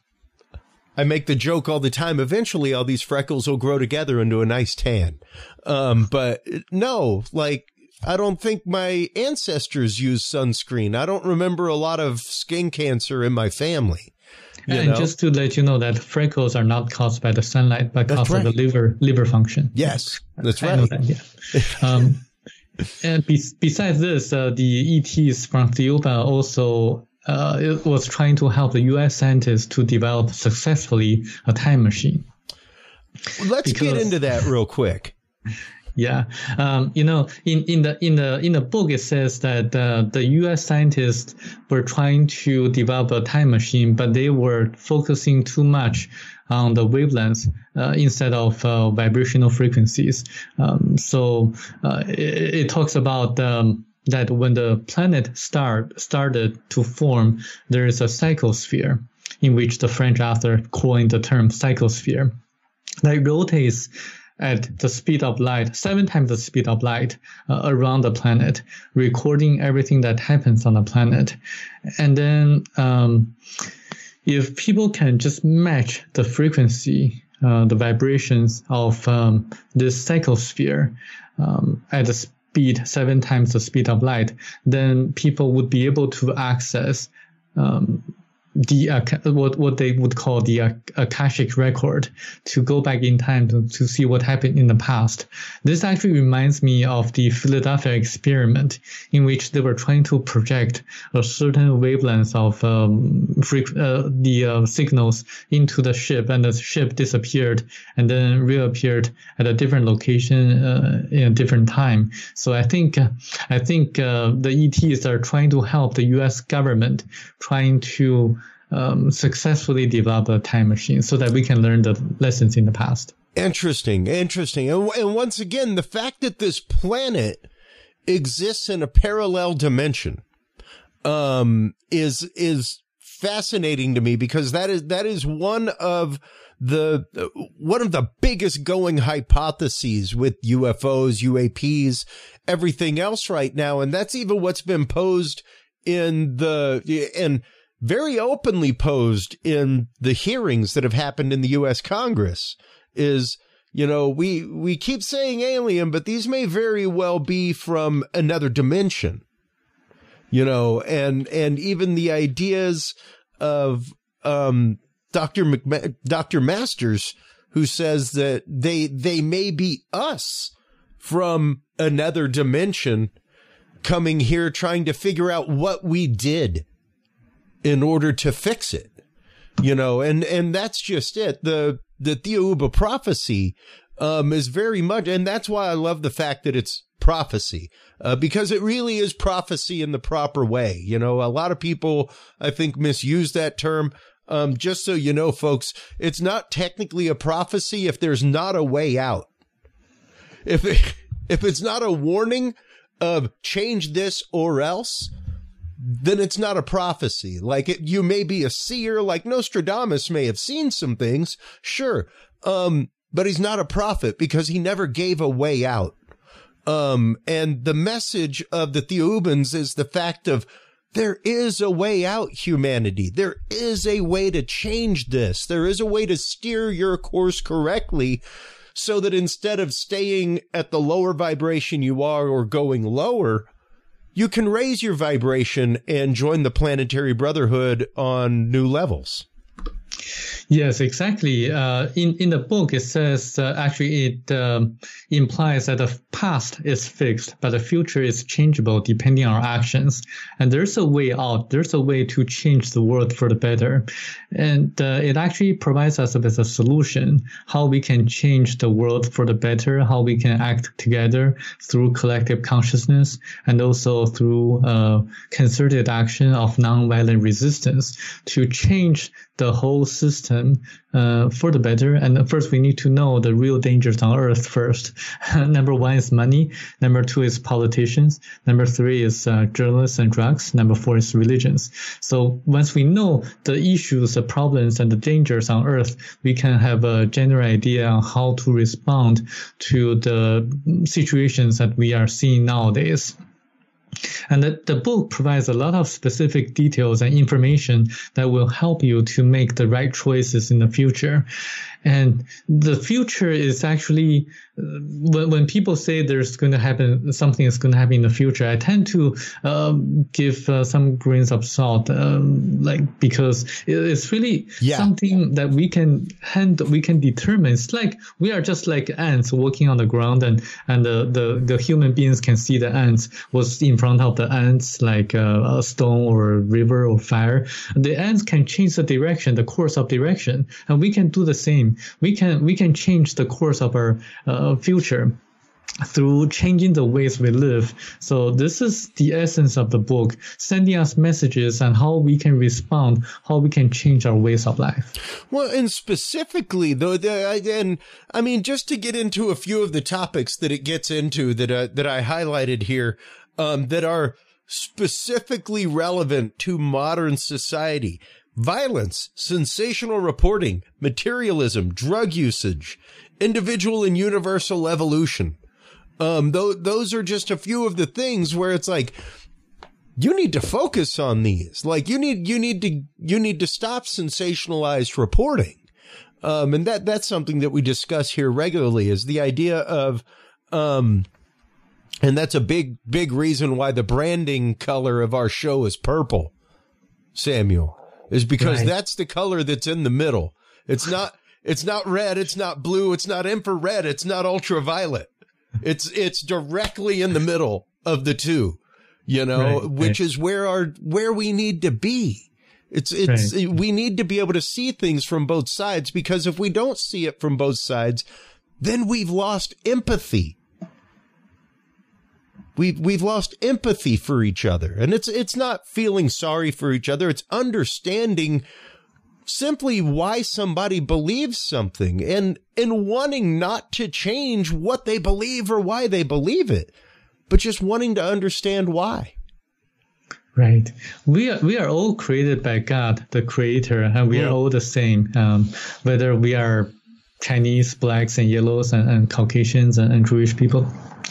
I make the joke all the time. Eventually, all these freckles will grow together into a nice tan. Um, but no, like, I don't think my ancestors used sunscreen. I don't remember a lot of skin cancer in my family. You and know? Just to let you know that freckles are not caused by the sunlight, but that's caused right. by the liver liver function. Yes, that's I right. know that, yeah. um, and be- besides this, uh, the E Ts from Thiauba also Uh, it was trying to help the U S scientists to develop successfully a time machine. Let's because, get into that real quick. Yeah, um, you know, in, in the in the in the book it says that uh, the U S scientists were trying to develop a time machine, but they were focusing too much on the wavelengths uh, instead of uh, vibrational frequencies. Um, so uh, it, it talks about um, that when the planet start started to form, there is a psychosphere in which the French author coined the term psychosphere that rotates at the speed of light, seven times the speed of light uh, around the planet, recording everything that happens on the planet. And then um, if people can just match the frequency, uh, the vibrations of um, this psychosphere um, at the speed, seven times the speed of light, then people would be able to access um, the uh, what what they would call the uh, Akashic record, to go back in time to, to see what happened in the past. This actually reminds me of the Philadelphia experiment, in which they were trying to project a certain wavelength of um, freq- uh, the uh, signals into the ship, and the ship disappeared and then reappeared at a different location uh, in a different time. So I think uh, I think uh, the E Ts are trying to help the U S government, trying to Um, successfully develop a time machine so that we can learn the lessons in the past. Interesting, interesting. And, and once again, the fact that this planet exists in a parallel dimension um, is is fascinating to me, because that is that is one of the one of the biggest going hypotheses with U F Os, U A Ps, everything else right now, and that's even what's been posed in the in. very openly posed in the hearings that have happened in the U S Congress, is, You know, we, we keep saying alien, but these may very well be from another dimension, you know, and, and even the ideas of, um, Doctor McMa- Doctor Masters, who says that they, they may be us from another dimension coming here trying to figure out what we did in order to fix it, you know, and, and that's just it. The, the Thiaoouba prophecy, um, is very much, and that's why I love the fact that it's prophecy, uh, because it really is prophecy in the proper way. You know, a lot of people, I think, misuse that term. Um, just so you know, folks, it's not technically a prophecy if there's not a way out. If it, if it's not a warning of change this or else, then it's not a prophecy. Like, it, you may be a seer, like Nostradamus may have seen some things, sure, um, but he's not a prophet because he never gave a way out. Um, and the message of the Thiaoubans is the fact of there is a way out, humanity. There is a way to change this. There is a way to steer your course correctly so that instead of staying at the lower vibration you are or going lower, you can raise your vibration and join the planetary brotherhood on new levels. Yes, exactly. Uh, in, in the book, it says, uh, actually, it um, implies that the past is fixed, but the future is changeable depending on our actions. And there's a way out. There's a way to change the world for the better. And uh, it actually provides us with a solution, how we can change the world for the better, how we can act together through collective consciousness, and also through uh, concerted action of nonviolent resistance to change the whole system uh, for the better. And first, we need to know the real dangers on Earth first. Number one is money. Number two is politicians. Number three is uh, journalists and drugs. Number four is religions. So once we know the issues, the problems, and the dangers on Earth, we can have a general idea on how to respond to the situations that we are seeing nowadays. And the, the book provides a lot of specific details and information that will help you to make the right choices in the future. And the future is actually, uh, when, when people say there's going to happen, something is going to happen in the future, I tend to um, give uh, some grains of salt, um, like, because it, it's really yeah. something that we can handle, we can determine. It's like we are just like ants walking on the ground, and, and the, the, the human beings can see the ants was in front of the ants, like uh, a stone or a river or fire. The ants can change the direction, the course of direction, and we can do the same. We can we can change the course of our uh, future through changing the ways we live. So this is the essence of the book, sending us messages on how we can respond, how we can change our ways of life. Well, and specifically, though, the, and I mean, just to get into a few of the topics that it gets into that uh, that I highlighted here, um, that are specifically relevant to modern society. Violence, sensational reporting, materialism, drug usage, individual and universal evolution. Um, th- those are just a few of the things where it's like, you need to focus on these. Like, you need, you need to, you need to stop sensationalized reporting. Um, and that, that's something that we discuss here regularly, is the idea of, um, and that's a big, big reason why the branding color of our show is purple, Samuel. Is because right. that's the color that's in the middle. It's not, it's not red. It's not blue. It's not infrared. It's not ultraviolet. It's, it's directly in the middle of the two, you know, right, which right. is where our, where we need to be. It's, it's, right. we need to be able to see things from both sides, because if we don't see it from both sides, then we've lost empathy. We've, we've lost empathy for each other. And it's, it's not feeling sorry for each other. It's understanding simply why somebody believes something, and, and wanting not to change what they believe or why they believe it, but just wanting to understand why. Right. We are, we are all created by God, the creator, and we mm. are all the same. Um, whether we are Chinese, blacks and yellows, and, and Caucasians and, and Jewish people.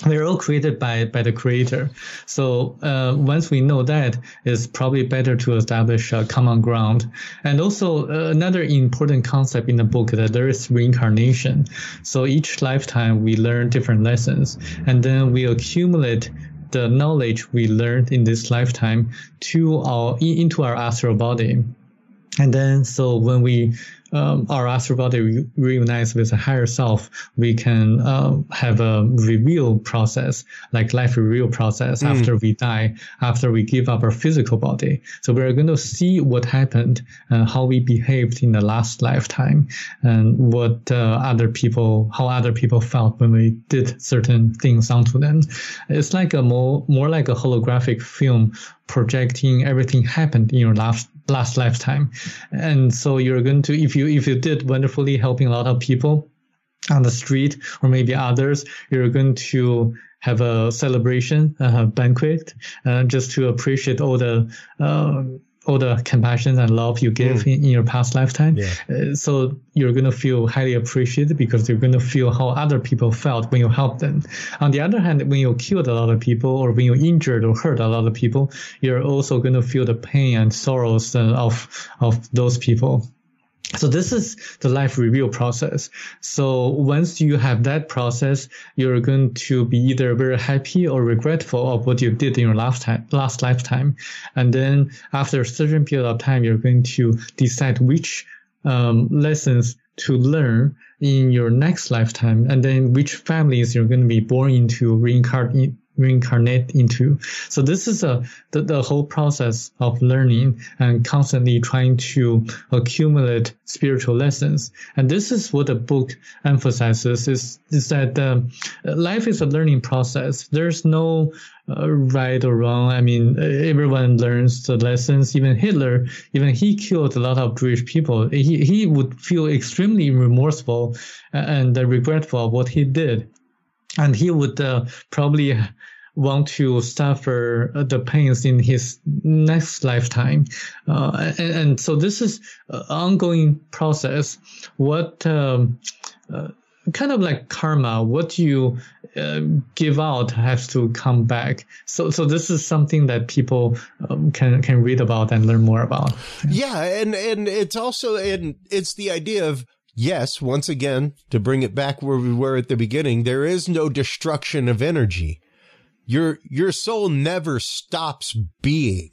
We're all created by, by the creator. So, uh, once we know that, it's probably better to establish a common ground. And also, uh, another important concept in the book that there is reincarnation. So each lifetime we learn different lessons, and then we accumulate the knowledge we learned in this lifetime to our, into our astral body. And then, so when we, um, our astral body re- reunites with a higher self, we can, uh, have a reveal process, like life reveal process mm. after we die, after we give up our physical body. So we're going to see what happened and how we behaved in the last lifetime, and what, uh, other people, how other people felt when we did certain things onto them. It's like a more, more like a holographic film projecting everything happened in your last last lifetime. And so you're going to, if you if you did wonderfully helping a lot of people on the street or maybe others, you're going to have a celebration, a banquet, uh, just to appreciate all the uh, all the compassion and love you gave mm. in, in your past lifetime. Yeah. Uh, so you're going to feel highly appreciated because you're going to feel how other people felt when you helped them. On the other hand, when you killed a lot of people or when you injured or hurt a lot of people, you're also going to feel the pain and sorrows uh, of of those people. So this is the life review process. So once you have that process, you're going to be either very happy or regretful of what you did in your last time, last lifetime. And then after a certain period of time, you're going to decide which um, lessons to learn in your next lifetime, and then which families you're going to be born into, reincarnate reincarnate into. So this is a the, the whole process of learning and constantly trying to accumulate spiritual lessons. And this is what the book emphasizes, is, is that um, life is a learning process. There's no uh, right or wrong. I mean, everyone learns the lessons. Even Hitler, even he killed a lot of Jewish people. He, he would feel extremely remorseful and uh, regretful of what he did. And he would uh, probably want to suffer the pains in his next lifetime. Uh, and, and so this is an ongoing process. What um, uh, kind of like karma, what you uh, give out has to come back. So so this is something that people um, can can read about and learn more about. Yeah, yeah and, and it's also, and it's the idea of, yes, once again, to bring it back where we were at the beginning, there is no destruction of energy. Your your soul never stops being.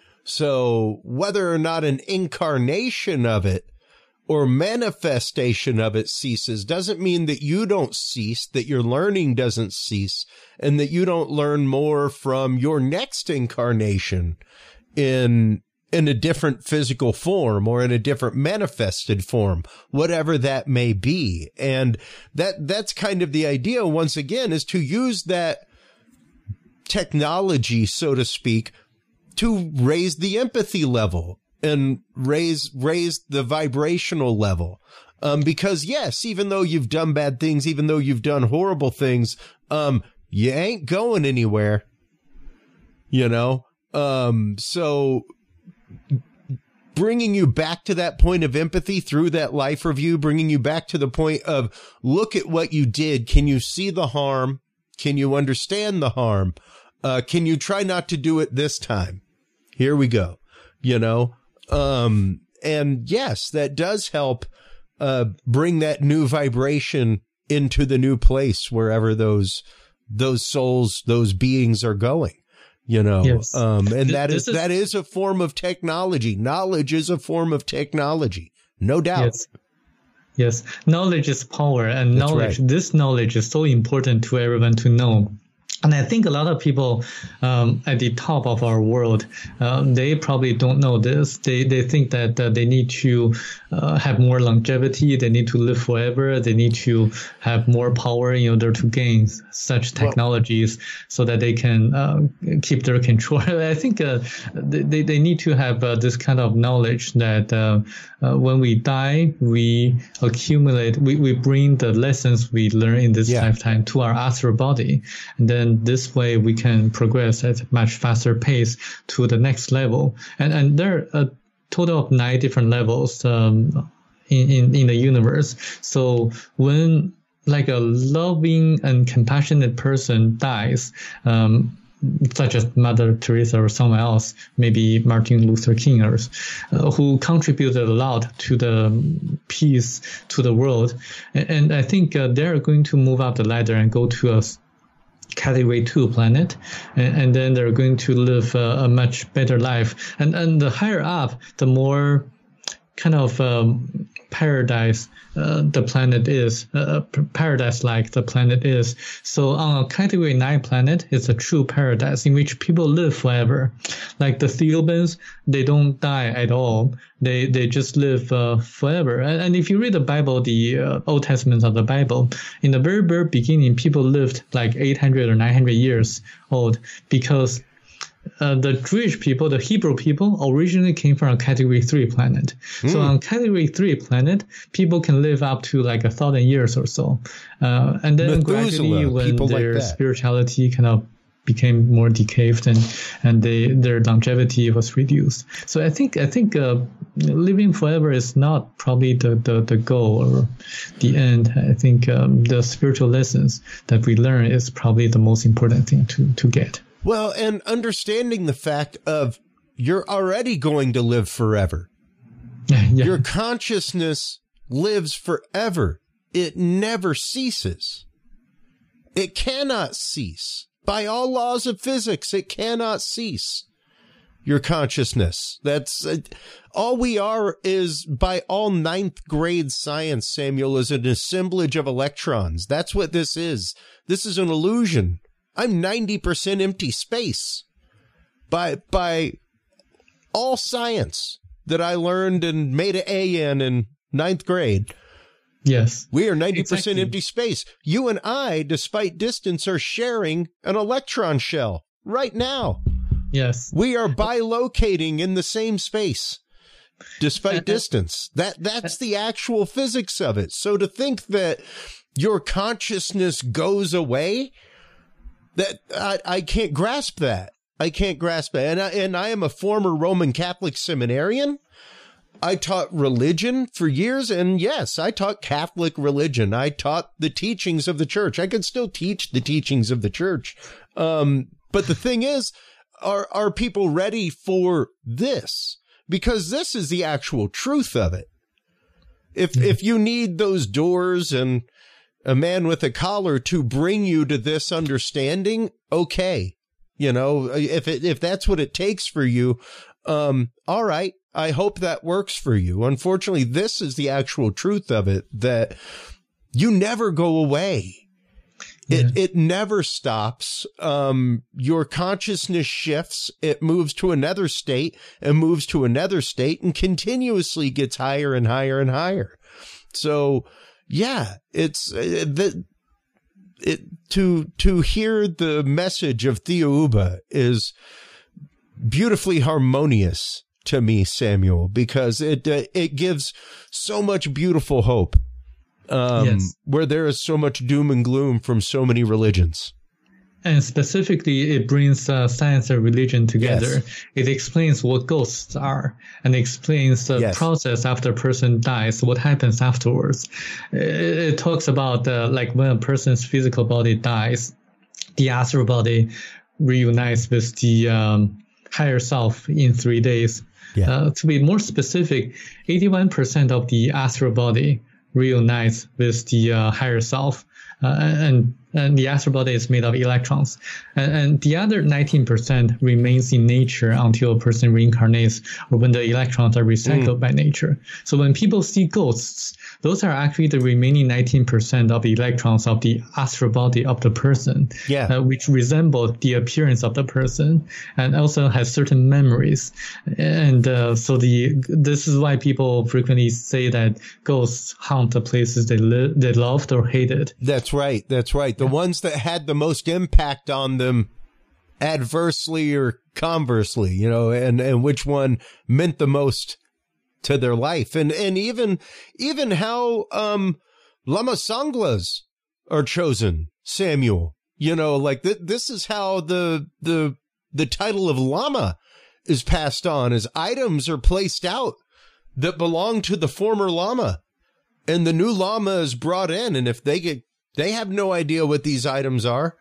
So whether or not an incarnation of it or manifestation of it ceases doesn't mean that you don't cease, that your learning doesn't cease, and that you don't learn more from your next incarnation in in a different physical form or in a different manifested form, whatever that may be. And that that's kind of the idea, once again, is to use that technology, so to speak, to raise the empathy level and raise raise the vibrational level. Um, because, yes, even though you've done bad things, even though you've done horrible things, um, you ain't going anywhere, you know? Um, so bringing you back to that point of empathy through that life review, bringing you back to the point of, look at what you did. Can you see the harm? Can you understand the harm? Uh, can you try not to do it this time? Here we go. You know, um, and yes, that does help, uh, bring that new vibration into the new place, wherever those, those souls, those beings are going. You know, yes. um, and that is, is that is a form of technology. Knowledge is a form of technology, no doubt. Yes. Yes, knowledge is power, and That's knowledge. Right. This knowledge is so important to everyone to know. And I think a lot of people um, at the top of our world, uh, they probably don't know this. They they think that uh, they need to uh, have more longevity. They need to live forever. They need to have more power in order to gain such technologies, well, so that they can uh, keep their control. I think uh, they they need to have uh, this kind of knowledge that uh, uh, when we die, we accumulate, we, we bring the lessons we learn in this yeah. lifetime to our astral body, and then this way we can progress at a much faster pace to the next level. And and there are a total of nine different levels um, in, in, in the universe. So when like a loving and compassionate person dies, um, such as Mother Teresa or someone else, maybe Martin Luther King, or, uh, who contributed a lot to the peace to the world. And, and I think uh, they're going to move up the ladder and go to a category two planet, and, and then they're going to live a, a much better life. And, and the higher up, the more kind of um, paradise uh, the planet is, uh, paradise-like the planet is. So on a category nine planet, it's a true paradise in which people live forever. Like the Theobans, they don't die at all. They they just live uh, forever. And, and if you read the Bible, the uh, Old Testament of the Bible, in the very, very beginning, people lived like eight hundred or nine hundred years old, because Uh, the Jewish people, the Hebrew people, originally came from a category three planet. Mm. So on category three planet, people can live up to like a thousand years or so. Uh, and then Methuselah, gradually when their like spirituality kind of became more decayed, and, and they, their longevity was reduced. So I think, I think, uh, living forever is not probably the, the, the goal or the end. I think, um, the spiritual lessons that we learn is probably the most important thing to, to get. Well, and understanding the fact of you're already going to live forever. Yeah. Your consciousness lives forever. It never ceases. It cannot cease. By all laws of physics, it cannot cease. Your consciousness. That's uh, all we are is, by all ninth grade science, Samuel, is an assemblage of electrons. That's what this is. This is an illusion. I'm ninety percent empty space. By by all science that I learned and made an A in in ninth grade. Yes. We are ninety percent exactly. empty space. You and I, despite distance, are sharing an electron shell right now. Yes. We are bilocating in the same space, despite distance. That That's the actual physics of it. So to think that your consciousness goes away, that I, I can't grasp that. I can't grasp that. And I, and I am a former Roman Catholic seminarian. I taught religion for years. And yes, I taught Catholic religion. I taught the teachings of the church. I could still teach the teachings of the church. Um, but the thing is, are, are people ready for this? Because this is the actual truth of it. If, mm-hmm. if you need those doors and a man with a collar to bring you to this understanding, okay. You know, if it, if that's what it takes for you, um, all right. I hope that works for you. Unfortunately, this is the actual truth of it, that you never go away. Yeah. It, it never stops. Um, your consciousness shifts. It moves to another state and moves to another state and continuously gets higher and higher and higher. So, yeah, it's uh, the, it, to, to hear the message of Theouba is beautifully harmonious to me, Samuel, because it, uh, it gives so much beautiful hope, um, yes. where there is so much doom and gloom from so many religions. And specifically, it brings uh, science and religion together. Yes. It explains what ghosts are and explains the yes. process after a person dies, what happens afterwards. It, it talks about uh, like when a person's physical body dies, the astral body reunites with the um, higher self in three days. Yeah. Uh, to be more specific, eighty-one percent of the astral body reunites with the uh, higher self. Uh, and, and the astral body is made of electrons. And, and the other nineteen percent remains in nature until a person reincarnates or when the electrons are recycled mm. by nature. So when people see ghosts, those are actually the remaining nineteen percent of the electrons of the astral body of the person, yeah. uh, which resemble the appearance of the person and also has certain memories. And uh, so the this is why people frequently say that ghosts haunt the places they, li- they loved or hated. That's right. That's right. The yeah. ones that had the most impact on them adversely or conversely, you know, and, and which one meant the most to their life. And, and even, even how, um, Lama Sanglas are chosen, Samuel, you know, like th- this is how the, the, the title of Lama is passed on, as items are placed out that belong to the former Lama, and the new Lama is brought in. And if they get They have no idea what these items are.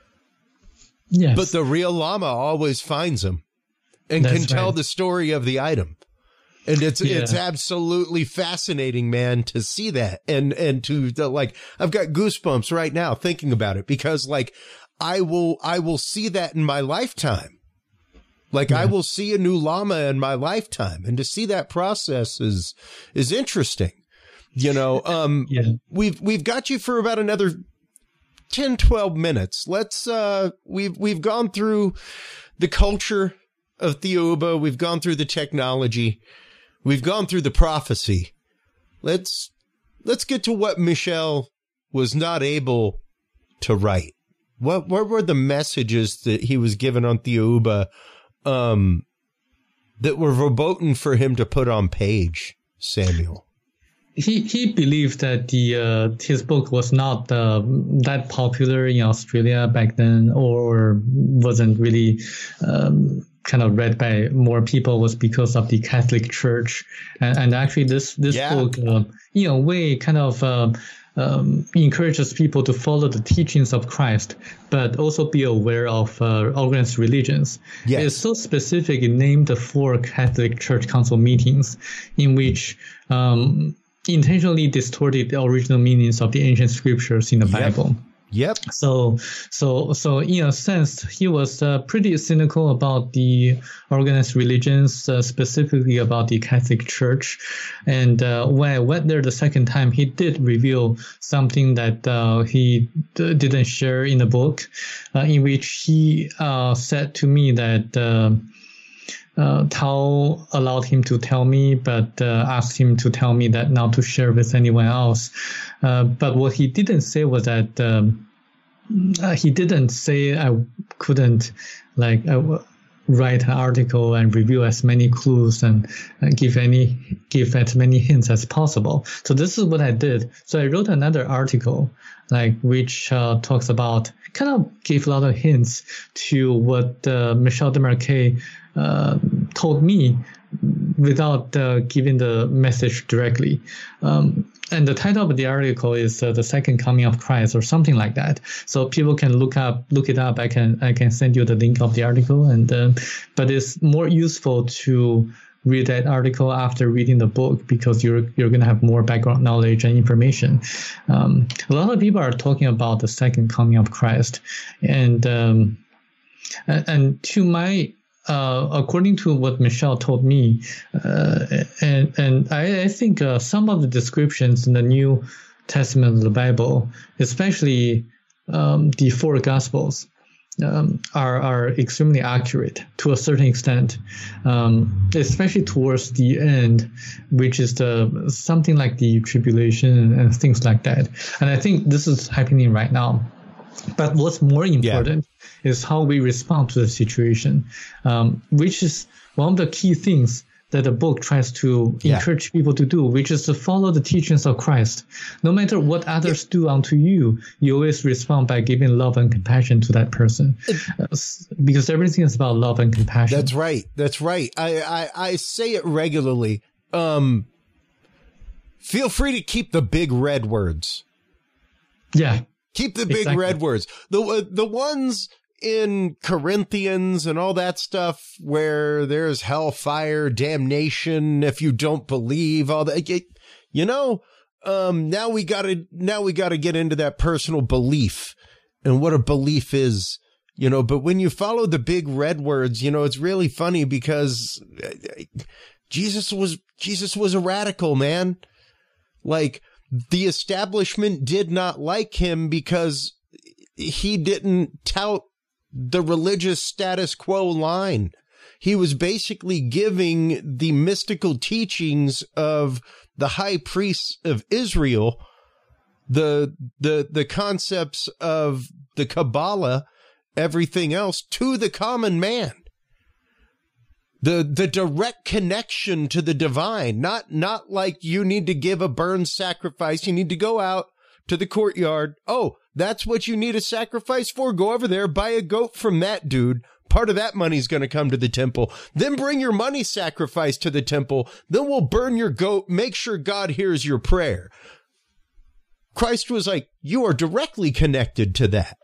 Yes. But the real Lama always finds them and That's can tell right. the story of the item. And it's Yeah. it's absolutely fascinating, man, to see that. And and to the, like, I've got goosebumps right now thinking about it, because like I will I will see that in my lifetime. Like Yeah. I will see a new Lama in my lifetime, and to see that process is is interesting. You know, um, Yeah. we've we've got you for about another ten, twelve minutes. Let's uh, we've we've gone through the culture of Thiaoouba. We've gone through the technology. We've gone through the prophecy. Let's let's get to what Michel was not able to write. What what were the messages that he was given on Thiaoouba um, that were verboten for him to put on page, Samuel? He he believed that the uh, his book was not uh, that popular in Australia back then, or wasn't really um, kind of read by more people, was because of the Catholic Church. And, and actually, this this Yeah. book, uh, in a way, kind of uh, um, encourages people to follow the teachings of Christ, but also be aware of uh, organized religions. Yes. It's so specific. It named the four Catholic Church Council meetings, in which um, intentionally distorted the original meanings of the ancient scriptures in the Yep. Bible. Yep. So, so, so in a sense, he was uh, pretty cynical about the organized religions, uh, specifically about the Catholic Church. And uh, when I went there the second time, he did reveal something that uh, he d- didn't share in the book, uh, in which he uh, said to me that uh, uh, Tao allowed him to tell me, but uh, asked him to tell me that not to share with anyone else. Uh, but what he didn't say was that um, uh, he didn't say I couldn't like uh, write an article and reveal as many clues and uh, give any give as many hints as possible. So this is what I did. So I wrote another article, like which uh, talks about kind of gave a lot of hints to what uh, Michel Desmarquet uh, told me without uh, giving the message directly. Um, and the title of the article is uh, "The Second Coming of Christ" or something like that. So people can look up, look it up. I can I can send you the link of the article, and uh, but it's more useful to read that article after reading the book, because you're you're going to have more background knowledge and information. Um, a lot of people are talking about the second coming of Christ, and um, and, and to my uh, according to what Michel told me, uh, and and I, I think uh, some of the descriptions in the New Testament of the Bible, especially um, the four Gospels, Um, are are extremely accurate to a certain extent, um, especially towards the end, which is the something like the tribulation and, and things like that. And I think this is happening right now. But what's more important yeah. is how we respond to the situation, um, which is one of the key things that the book tries to yeah. encourage people to do, which is to follow the teachings of Christ. No matter what others yeah. do unto you, you always respond by giving love and compassion to that person, uh, because everything is about love and compassion. That's right. That's right. I, I, I say it regularly. Um, feel free to keep the big red words. Yeah. Keep the big exactly. red words. The, the ones in Corinthians and all that stuff where there's hellfire, damnation if you don't believe, all that, you know, um, now we gotta, now we gotta get into that personal belief and what a belief is, you know, but when you follow the big red words, you know, it's really funny because Jesus was, Jesus was a radical, man. Like, the establishment did not like him because he didn't tout the religious status quo line. He was basically giving the mystical teachings of the high priests of Israel, the the the concepts of the Kabbalah, everything else, to the common man. The the direct connection to the divine, not not like you need to give a burn sacrifice. You need to go out to the courtyard. Oh, that's what you need a sacrifice for? Go over there, buy a goat from that dude. Part of that money's going to come to the temple. Then bring your money sacrifice to the temple. Then we'll burn your goat. Make sure God hears your prayer. Christ was like, you are directly connected to that.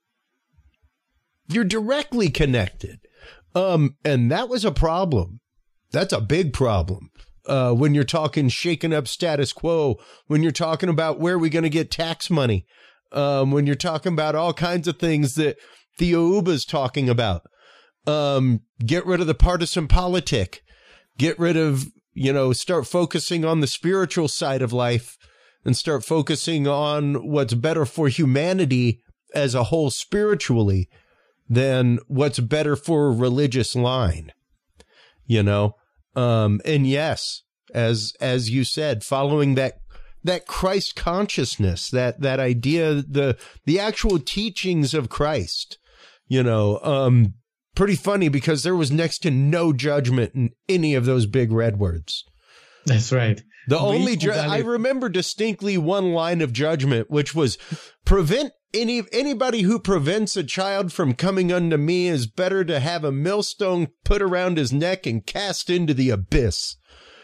You're directly connected. Um, and that was a problem. That's a big problem. Uh, when you're talking shaking up status quo, when you're talking about where are we going to get tax money, um, when you're talking about all kinds of things that Theo Uba's talking about, um, get rid of the partisan politic, get rid of, you know, start focusing on the spiritual side of life and start focusing on what's better for humanity as a whole spiritually than what's better for a religious line, you know? Um, and yes, as, as you said, following that, that Christ consciousness, that, that idea, the, the actual teachings of Christ, you know, um, pretty funny because there was next to no judgment in any of those big red words. That's right. The only, ju- I remember distinctly one line of judgment, which was prevent any, anybody who prevents a child from coming unto me is better to have a millstone put around his neck and cast into the abyss.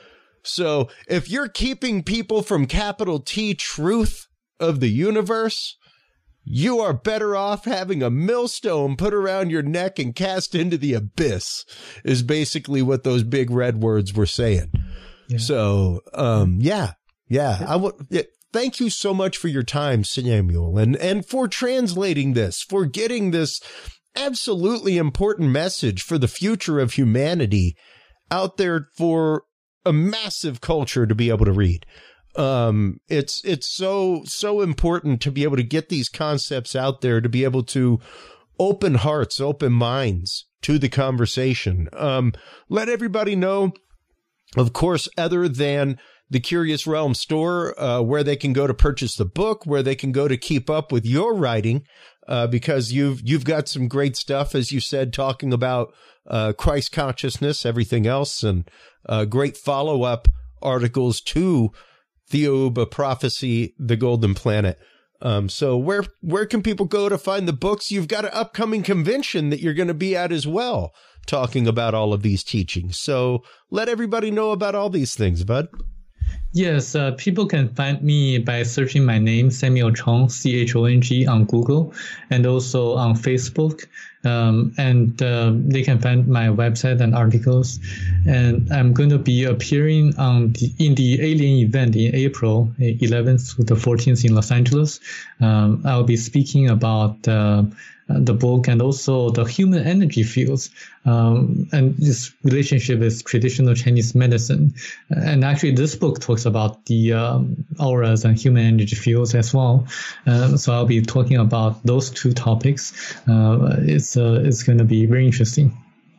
So if you're keeping people from capital T truth of the universe, you are better off having a millstone put around your neck and cast into the abyss, is basically what those big red words were saying. Yeah. So, um, yeah, yeah, I would. Yeah, thank you so much for your time, Samuel, and, and for translating this, for getting this absolutely important message for the future of humanity out there for a massive culture to be able to read. Um, it's, it's so, so important to be able to get these concepts out there, to be able to open hearts, open minds to the conversation. Um, let everybody know, of course, other than the Curious Realm store, uh, where they can go to purchase the book, where they can go to keep up with your writing, uh, because you've, you've got some great stuff, as you said, talking about, uh, Christ consciousness, everything else, and, uh, great follow-up articles to Theo Uba Prophecy, The Golden Planet. Um, so where, where can people go to find the books? You've got an upcoming convention that you're going to be at as well, talking about all of these teachings. So let everybody know about all these things, bud. Yes, uh, people can find me by searching my name, Samuel Chong, C H O N G, on Google, and also on Facebook. Um, and uh, they can find my website and articles. And I'm going to be appearing on the, in the Alien event in April eleventh to the fourteenth in Los Angeles. Um, I'll be speaking about uh, the book and also the human energy fields, um, and this relationship with traditional Chinese medicine. And actually, this book talks about the um, auras and human energy fields as well. Um, so I'll be talking about those two topics. Uh, it's uh, it's going to be very interesting.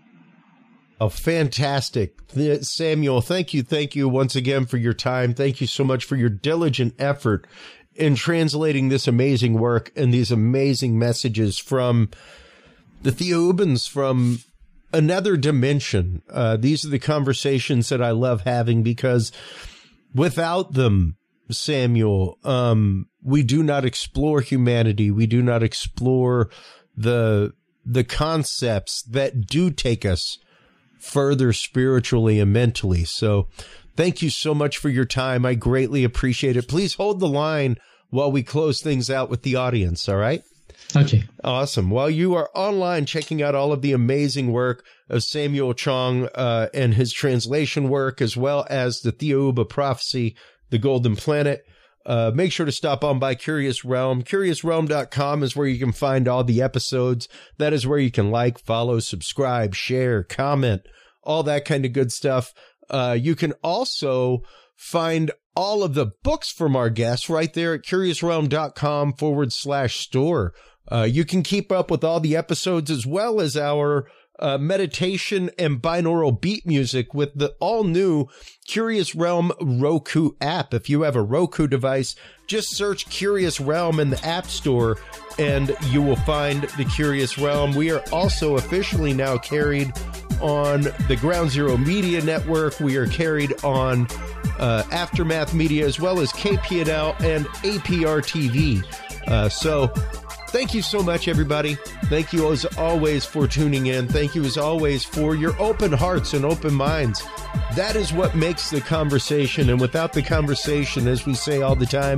Oh, fantastic. Samuel, thank you. Thank you once again for your time. Thank you so much for your diligent effort in translating this amazing work and these amazing messages from the Theobans from another dimension. Uh, these are the conversations that I love having, because without them, Samuel, um, we do not explore humanity. We do not explore the, the concepts that do take us further spiritually and mentally. So thank you so much for your time. I greatly appreciate it. Please hold the line while we close things out with the audience. All right. Okay. Awesome. While you are online checking out all of the amazing work of Samuel Chong, uh, and his translation work, as well as the Theo Uba Prophecy, The Golden Planet, uh, make sure to stop on by Curious Realm. Curious Realm dot com is where you can find all the episodes. That is where you can like, follow, subscribe, share, comment, all that kind of good stuff. Uh, you can also find all of the books from our guests right there at Curious Realm dot com forward slash store. Uh, you can keep up with all the episodes as well as our uh, meditation and binaural beat music with the all new Curious Realm Roku app. If you have a Roku device, just search Curious Realm in the App Store and you will find the Curious Realm. We are also officially now carried on the Ground Zero Media Network. We are carried on uh, Aftermath Media, as well as K P N L and A P R T V. Uh, so thank you so much, everybody. Thank you as always for tuning in. Thank you as always for your open hearts and open minds. That is what makes the conversation. And without the conversation, as we say all the time,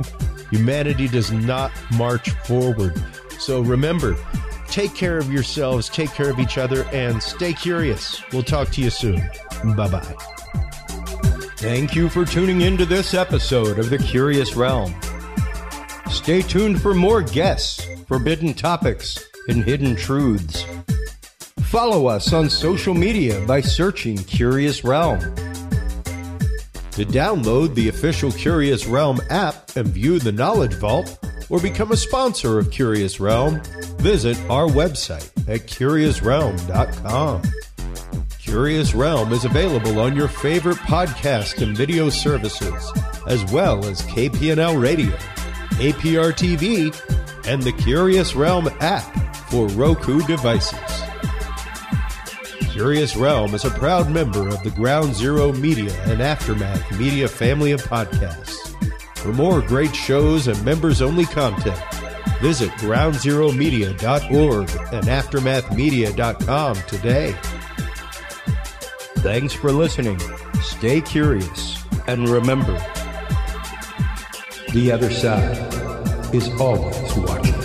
Humanity does not march forward. So remember, take care of yourselves, take care of each other, and stay curious. We'll talk to you soon. Bye-bye. Thank you for tuning in to this episode of The Curious Realm. Stay tuned for more guests, forbidden topics, and hidden truths. Follow us on social media by searching Curious Realm. To download the official Curious Realm app and view the Knowledge Vault, or become a sponsor of Curious Realm, visit our website at curious realm dot com. Curious Realm is available on your favorite podcast and video services, as well as K P N L Radio, A P R T V, and the Curious Realm app for Roku devices. Curious Realm is a proud member of the Ground Zero Media and Aftermath Media family of podcasts. For more great shows and members-only content, visit ground zero media dot org and aftermath media dot com today. Thanks for listening. Stay curious. And remember, the other side is always watching.